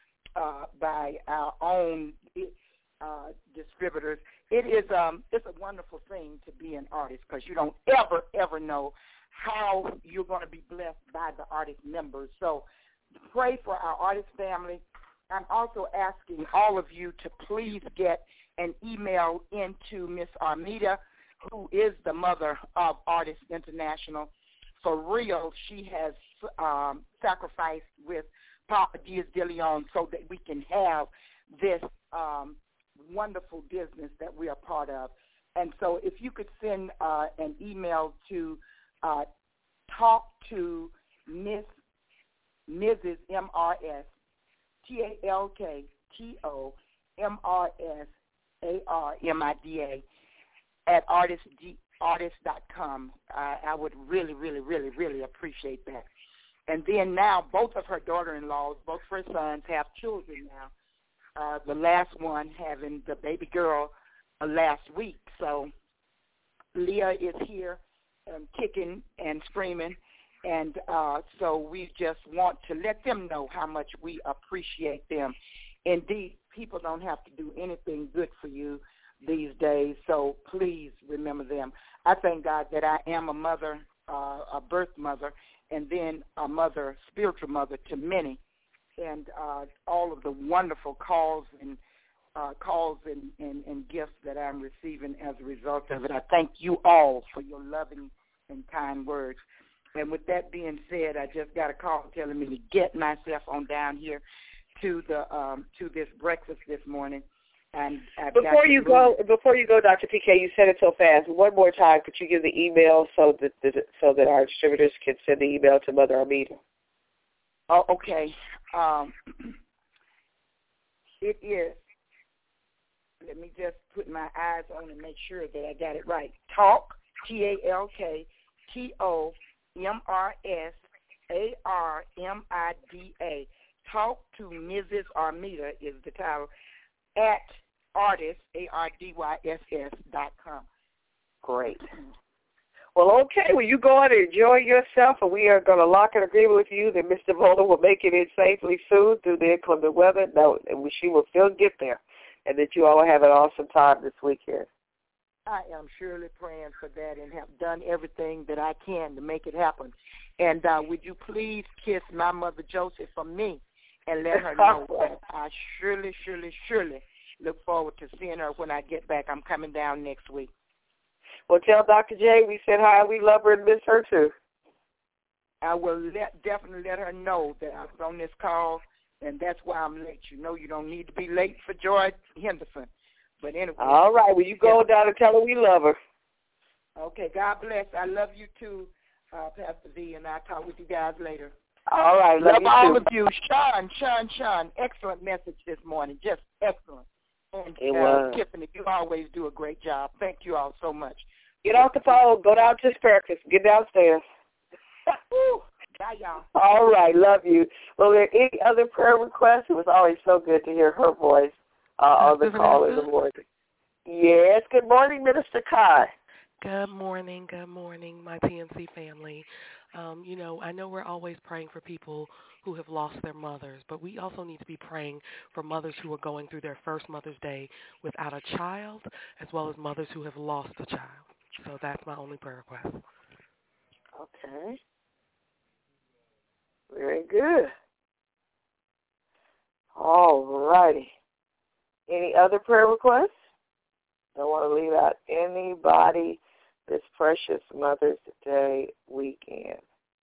by our own distributors. It's a wonderful thing to be an artist because you don't ever know how you're going to be blessed by the artist members. So pray for our artist family. I'm also asking all of you to please get an email into Miss Armida, who is the mother of Artists International. For real, she has sacrificed with Papa Diaz de Leon so that we can have this wonderful business that we are part of. And so if you could send an email to talk to Mrs. MRS, TALKTOMRSARMIDA at artist.com. I would really, really, really, really appreciate that. And then now both of her daughter-in-laws, both her sons, have children now. The last one having the baby girl last week. So Leah is here kicking and screaming. And so we just want to let them know how much we appreciate them. Indeed, people don't have to do anything good for you these days, so please remember them. I thank God that I am a mother a birth mother, and then a mother, spiritual mother to many, and all of the wonderful calls and gifts that I'm receiving as a result of it. I thank you all for your loving and kind words. And with that being said, I just got a call telling me to get myself on down here to this breakfast this morning. And before you go, Dr. PK, you said it so fast. One more time, could you give the email so that our distributors can send the email to Mother Armida? Oh, okay. It is. Let me just put my eyes on and make sure that I got it right. Talk, TALK, TOMRSARMIDA. Talk to Mrs. Armida is the title at artist, ARDYSS.com. Great. Well, okay. Well, you go on and enjoy yourself, and we are going to lock an agreement with you that Mr. Bola will make it in safely soon through the inclement weather. No, and she will still get there, and that you all will have an awesome time this weekend. I am surely praying for that and have done everything that I can to make it happen. And would you please kiss my mother, Josie, for me and let her know that I surely look forward to seeing her when I get back. I'm coming down next week. Well, tell Dr. J we said hi. We love her and miss her, too. I will definitely let her know that I was on this call, and that's why I'm late. You know you don't need to be late for Joy Henderson. But anyway. All right. Well, you go down and tell her we love her. Okay. God bless. I love you, too, Pastor V, and I'll talk with you guys later. All right. Love you all too. of you. Sean, excellent message this morning. Just excellent. And it was. Tiffany, you always do a great job. Thank you all so much. Get off the phone. Go down to Asparagus. Get downstairs. Bye, y'all. All right. Love you. Well, are there any other prayer requests? It was always so good to hear her voice on the call in the morning. Yes. Good morning, Minister Kai. Good morning, my PNC family. I know we're always praying for people who have lost their mothers, but we also need to be praying for mothers who are going through their first Mother's Day without a child, as well as mothers who have lost a child. So that's my only prayer request. Okay. Very good. All righty. Any other prayer requests? Don't want to leave out anybody this precious Mother's Day weekend.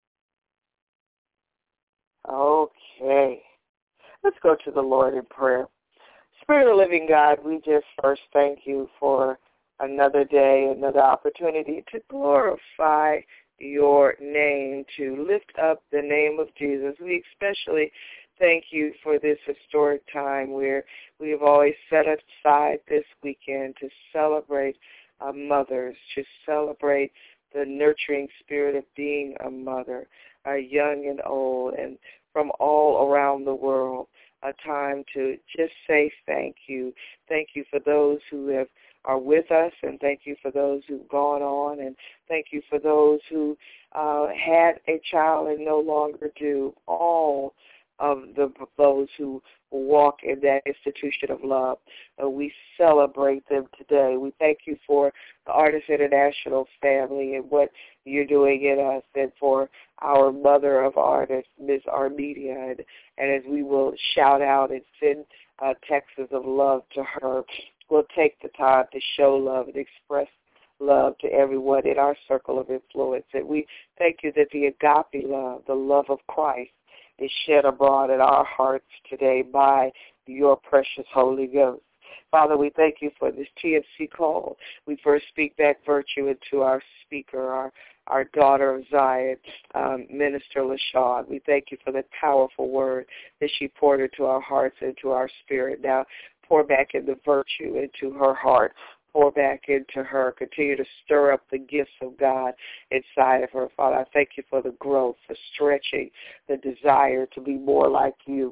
Okay. Let's go to the Lord in prayer. Spirit of the living God, we just first thank you for another day, another opportunity to glorify your name, to lift up the name of Jesus. We especially thank you for this historic time where we have always set aside this weekend to celebrate mothers, to celebrate the nurturing spirit of being a mother, young and old, and from all around the world, a time to just say thank you. Thank you for those who are with us, and thank you for those who've gone on, and thank you for those who had a child and no longer do. All of those who walk in that institution of love. We celebrate them today. We thank you for the Artists International family and what you're doing in us, and for our mother of artists, Ms. Armida, and as we will shout out and send texts of love to her, we'll take the time to show love and express love to everyone in our circle of influence. And we thank you that the agape love, the love of Christ, is shed abroad in our hearts today by your precious Holy Ghost. Father, we thank you for this TMC call. We first speak back virtue into our speaker, our daughter of Zion, Minister LaShawn. We thank you for the powerful word that she poured into our hearts and into our spirit. Now pour back in the virtue into her heart. Pour back into her. Continue to stir up the gifts of God inside of her. Father, I thank you for the growth, the stretching, the desire to be more like you.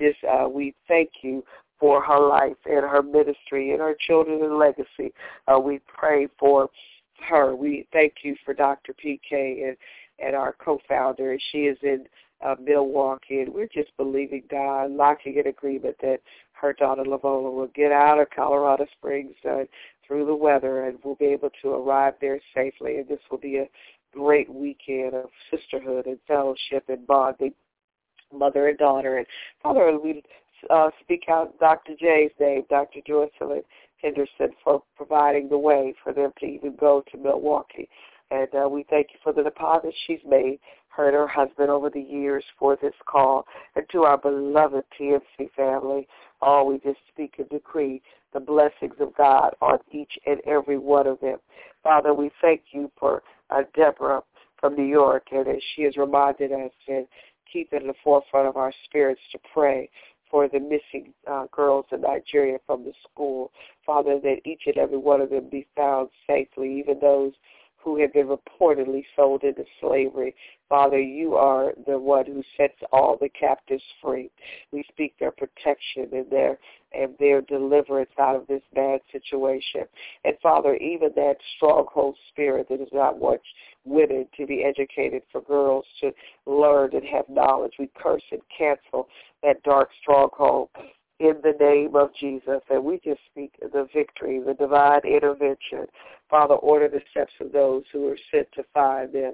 We thank you for her life and her ministry and her children and legacy. We pray for her. We thank you for Dr. PK and our co-founder. She is in Milwaukee, and we're just believing God, locking in agreement that her daughter Lavola will get out of Colorado Springs through the weather, and we'll be able to arrive there safely. And this will be a great weekend of sisterhood and fellowship and bonding, mother and daughter. And Father, we speak out Dr. J's name, Dr. Joycelyn Henderson, for providing the way for them to even go to Milwaukee. And we thank you for the deposit she's made, her and her husband, over the years for this call. And to our beloved TNC family, we just speak and decree the blessings of God on each and every one of them. Father, we thank you for Deborah from New York, and as she has reminded us and keep it in the forefront of our spirits to pray for the missing girls in Nigeria from the school. Father, that each and every one of them be found safely, even those who have been reportedly sold into slavery. Father, you are the one who sets all the captives free. We speak their protection and their deliverance out of this bad situation. And Father, even that stronghold spirit that does not want women to be educated, for girls to learn and have knowledge, we curse and cancel that dark stronghold in the name of Jesus. And we just speak the victory, the divine intervention. Father, order the steps of those who are sent to find them.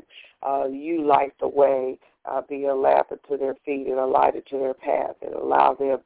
You light the way, be a lamp unto their feet and a light unto their path, and allow them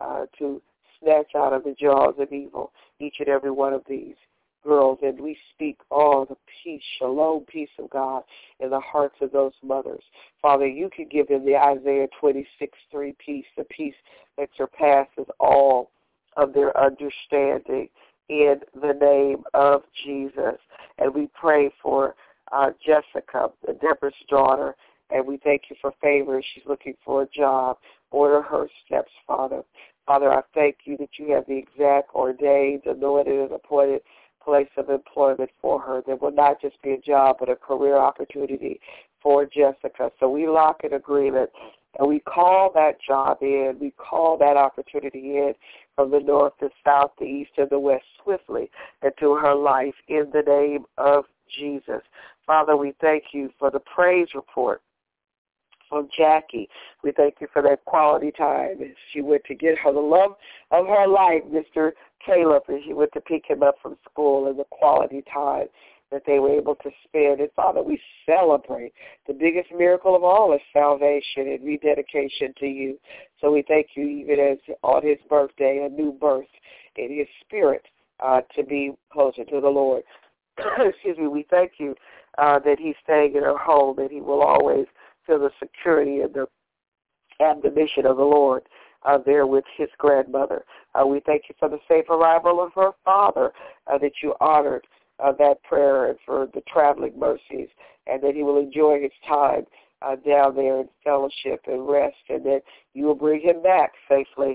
to snatch out of the jaws of evil each and every one of these girls. And we speak all the peace, shalom, peace of God in the hearts of those mothers. Father, you can give them the Isaiah 26:3 peace, the peace that surpasses all of their understanding, in the name of Jesus. And we pray for Jessica, Deborah's daughter, and we thank you for favor. She's looking for a job. Order her steps, Father. Father, I thank you that you have the exact ordained, anointed, and appointed place of employment for her. There will not just be a job, but a career opportunity for Jessica. So we lock an agreement, and we call that job in. We call that opportunity in from the north, the south, the east, and the west swiftly into her life in the name of Jesus. Father, we thank you for the praise report from Jackie. We thank you for that quality time. She went to get her the love of her life, Mr. Caleb, and she went to pick him up from school, and the quality time that they were able to spend. And Father, we celebrate the biggest miracle of all is salvation and rededication to you. So we thank you, even as on his birthday, a new birth in his spirit to be closer to the Lord. Excuse me. We thank you that he's staying in her home, and he will always feel the security and the admonition of the Lord there with his grandmother. We thank you for the safe arrival of her father, that you honored that prayer, and for the traveling mercies, and that he will enjoy his time down there in fellowship and rest, and that you will bring him back safely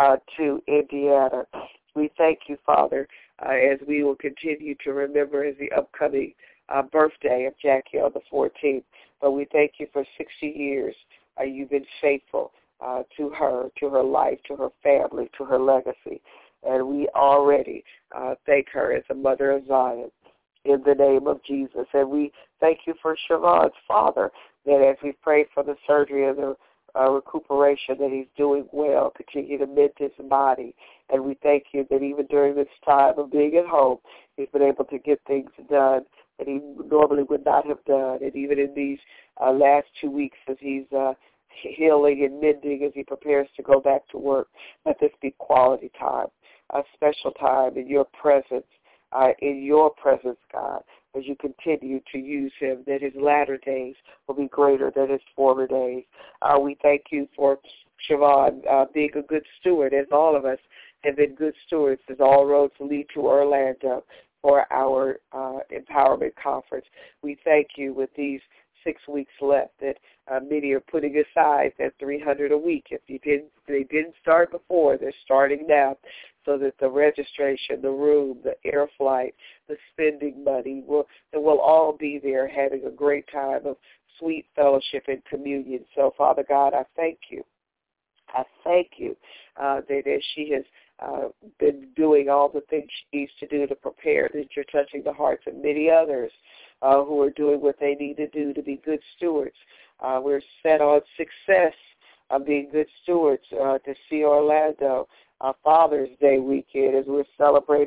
to Indiana. We thank you, Father, as we will continue to remember as the upcoming birthday of Jackie on the 14th. But we thank you for 60 years. You've been faithful to her life, to her family, to her legacy. And we already thank her as a mother of Zion in the name of Jesus. And we thank you for Siobhan's father, that as we prayed for the surgery and the recuperation, that he's doing well, continue to mend his body. And we thank you that even during this time of being at home, he's been able to get things done that he normally would not have done. And even in these last 2 weeks as he's healing and mending, as he prepares to go back to work, let this be quality time, a special time in your presence, God, as you continue to use him, that his latter days will be greater than his former days. We thank you for Siobhan being a good steward, as all of us have been good stewards, as all roads lead to Orlando for our empowerment conference. We thank you with these 6 weeks left that many are putting aside that $300 a week. If they didn't start before, they're starting now, so that the registration, the room, the air flight, the spending money, will all be there having a great time of sweet fellowship and communion. So, Father God, I thank you. I thank you that as she has been doing all the things she needs to do to prepare, that you're touching the hearts of many others who are doing what they need to do to be good stewards. We're set on success of being good stewards to see Orlando Father's Day weekend as we're celebrating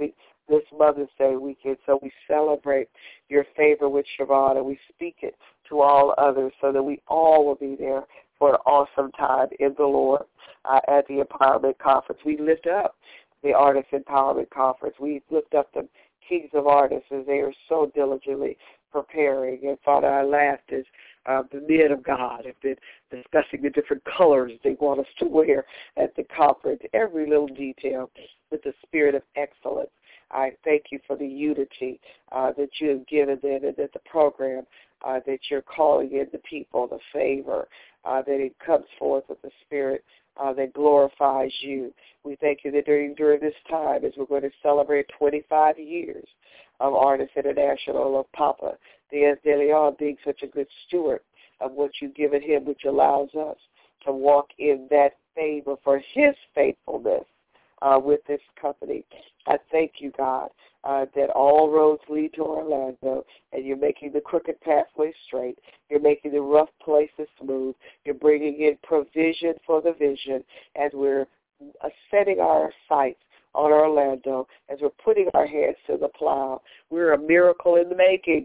this Mother's Day weekend. So we celebrate your favor with Siobhan, and we speak it to all others so that we all will be there for an awesome time in the Lord at the Empowerment Conference. We lift up the Artist Empowerment Conference. We lift up the Kings of Artists as they are so diligently preparing. And Father, I laughed as the men of God have been discussing the different colors they want us to wear at the conference, every little detail with the spirit of excellence. I thank you for the unity that you have given them, and that the program that you're calling in the people, the favor, that it comes forth with the spirit that glorifies you. We thank you that during this time, as we're going to celebrate 25 years of Artists International, of Papa Diaz de Leon being such a good steward of what you've given him, which allows us to walk in that favor for his faithfulness with this company. I thank you, God, that all roads lead to Orlando, and you're making the crooked pathway straight. You're making the rough places smooth. You're bringing in provision for the vision as we're setting our sights on Orlando, as we're putting our hands to the plow. We're a miracle in the making,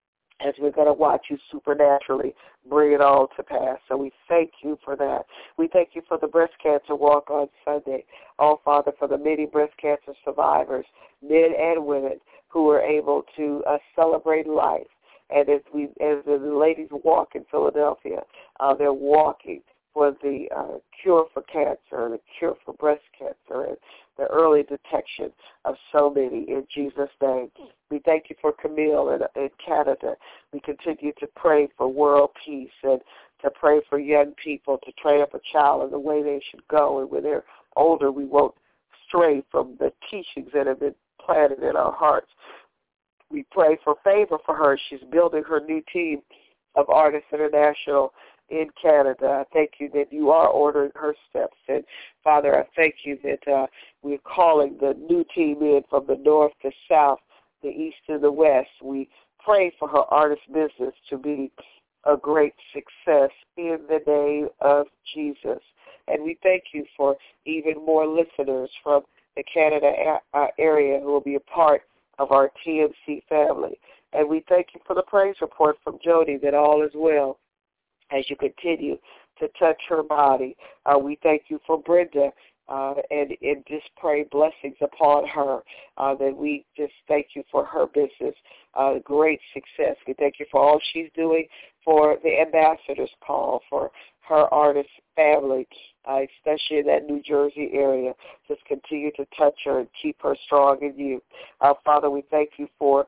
as we're going to watch you supernaturally bring it all to pass. So we thank you for that. We thank you for the breast cancer walk on Sunday. Oh, Father, for the many breast cancer survivors, men and women, who are able to celebrate life. And as the ladies walk in Philadelphia, they're walking for the cure for cancer, the cure for breast cancer, and the early detection of so many, in Jesus' name. We thank you for Camille in Canada. We continue to pray for world peace and to pray for young people to train up a child in the way they should go. And when they're older, we won't stray from the teachings that have been planted in our hearts. We pray for favor for her. She's building her new team of Artists International in Canada. I thank you that you are ordering her steps. And, Father, I thank you that we're calling the new team in from the north to south, the east to the west. We pray for her artist business to be a great success in the name of Jesus. And we thank you for even more listeners from the Canada area who will be a part of our TMC family. And we thank you for the praise report from Jody that all is well as you continue to touch her body. We thank you for Brenda and just pray blessings upon her, that we just thank you for her business, great success. We thank you for all she's doing for the Ambassador's Call, for her artist family, especially in that New Jersey area. Just continue to touch her and keep her strong in you. Father, we thank you for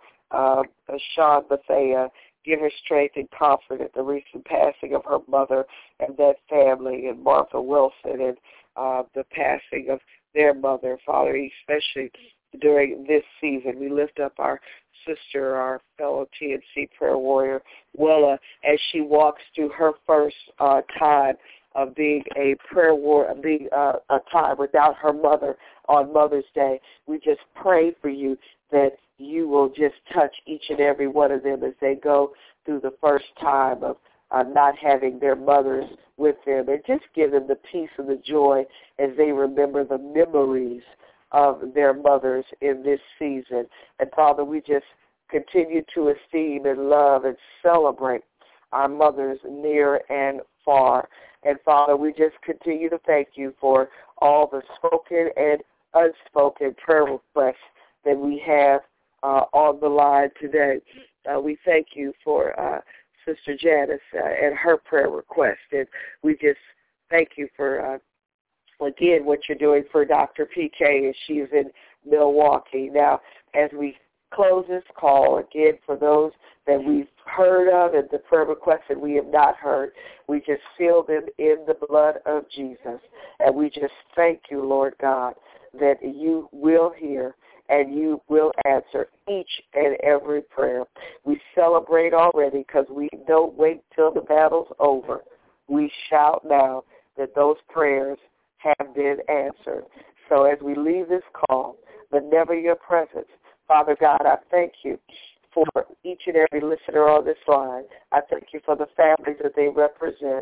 Sean Bethea. Give her strength and comfort at the recent passing of her mother and that family, and Martha Wilson, and the passing of their mother. Father, especially during this season, we lift up our sister, our fellow TNC prayer warrior, Willa, as she walks through her first time of being a prayer war, being a time without her mother on Mother's Day. We just pray for you that you will just touch each and every one of them as they go through the first time of not having their mothers with them, and just give them the peace and the joy as they remember the memories of their mothers in this season. And Father, we just continue to esteem and love and celebrate our mothers near and far. And Father, we just continue to thank you for all the spoken and unspoken prayer requests that we have on the line today. We thank you for Sister Janice and her prayer request. And we just thank you for, again, what you're doing for Dr. PK as she's in Milwaukee. Now, as we close this call, again, for those that we've heard of and the prayer requests that we have not heard, we just seal them in the blood of Jesus. And we just thank you, Lord God, that you will hear and you will answer each and every prayer. We celebrate already because we don't wait till the battle's over. We shout now that those prayers have been answered. So as we leave this call, but never your presence, Father God, I thank you for each and every listener on this line. I thank you for the families that they represent.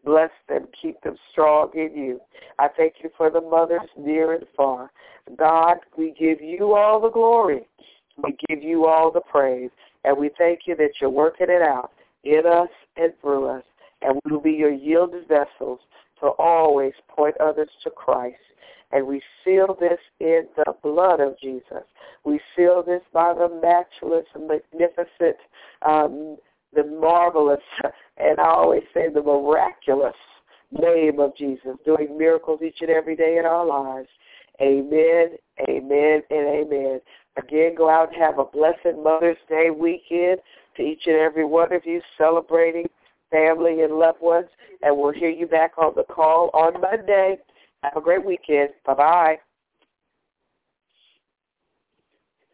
Bless them. Keep them strong in you. I thank you for the mothers near and far. God, we give you all the glory. We give you all the praise. And we thank you that you're working it out in us and through us. And we will be your yielded vessels to always point others to Christ. And we seal this in the blood of Jesus. We seal this by the matchless, magnificent, the marvelous, and I always say the miraculous name of Jesus, doing miracles each and every day in our lives. Amen, amen, and amen. Again, go out and have a blessed Mother's Day weekend to each and every one of you celebrating family and loved ones, and we'll hear you back on the call on Monday. Have a great weekend. Bye-bye.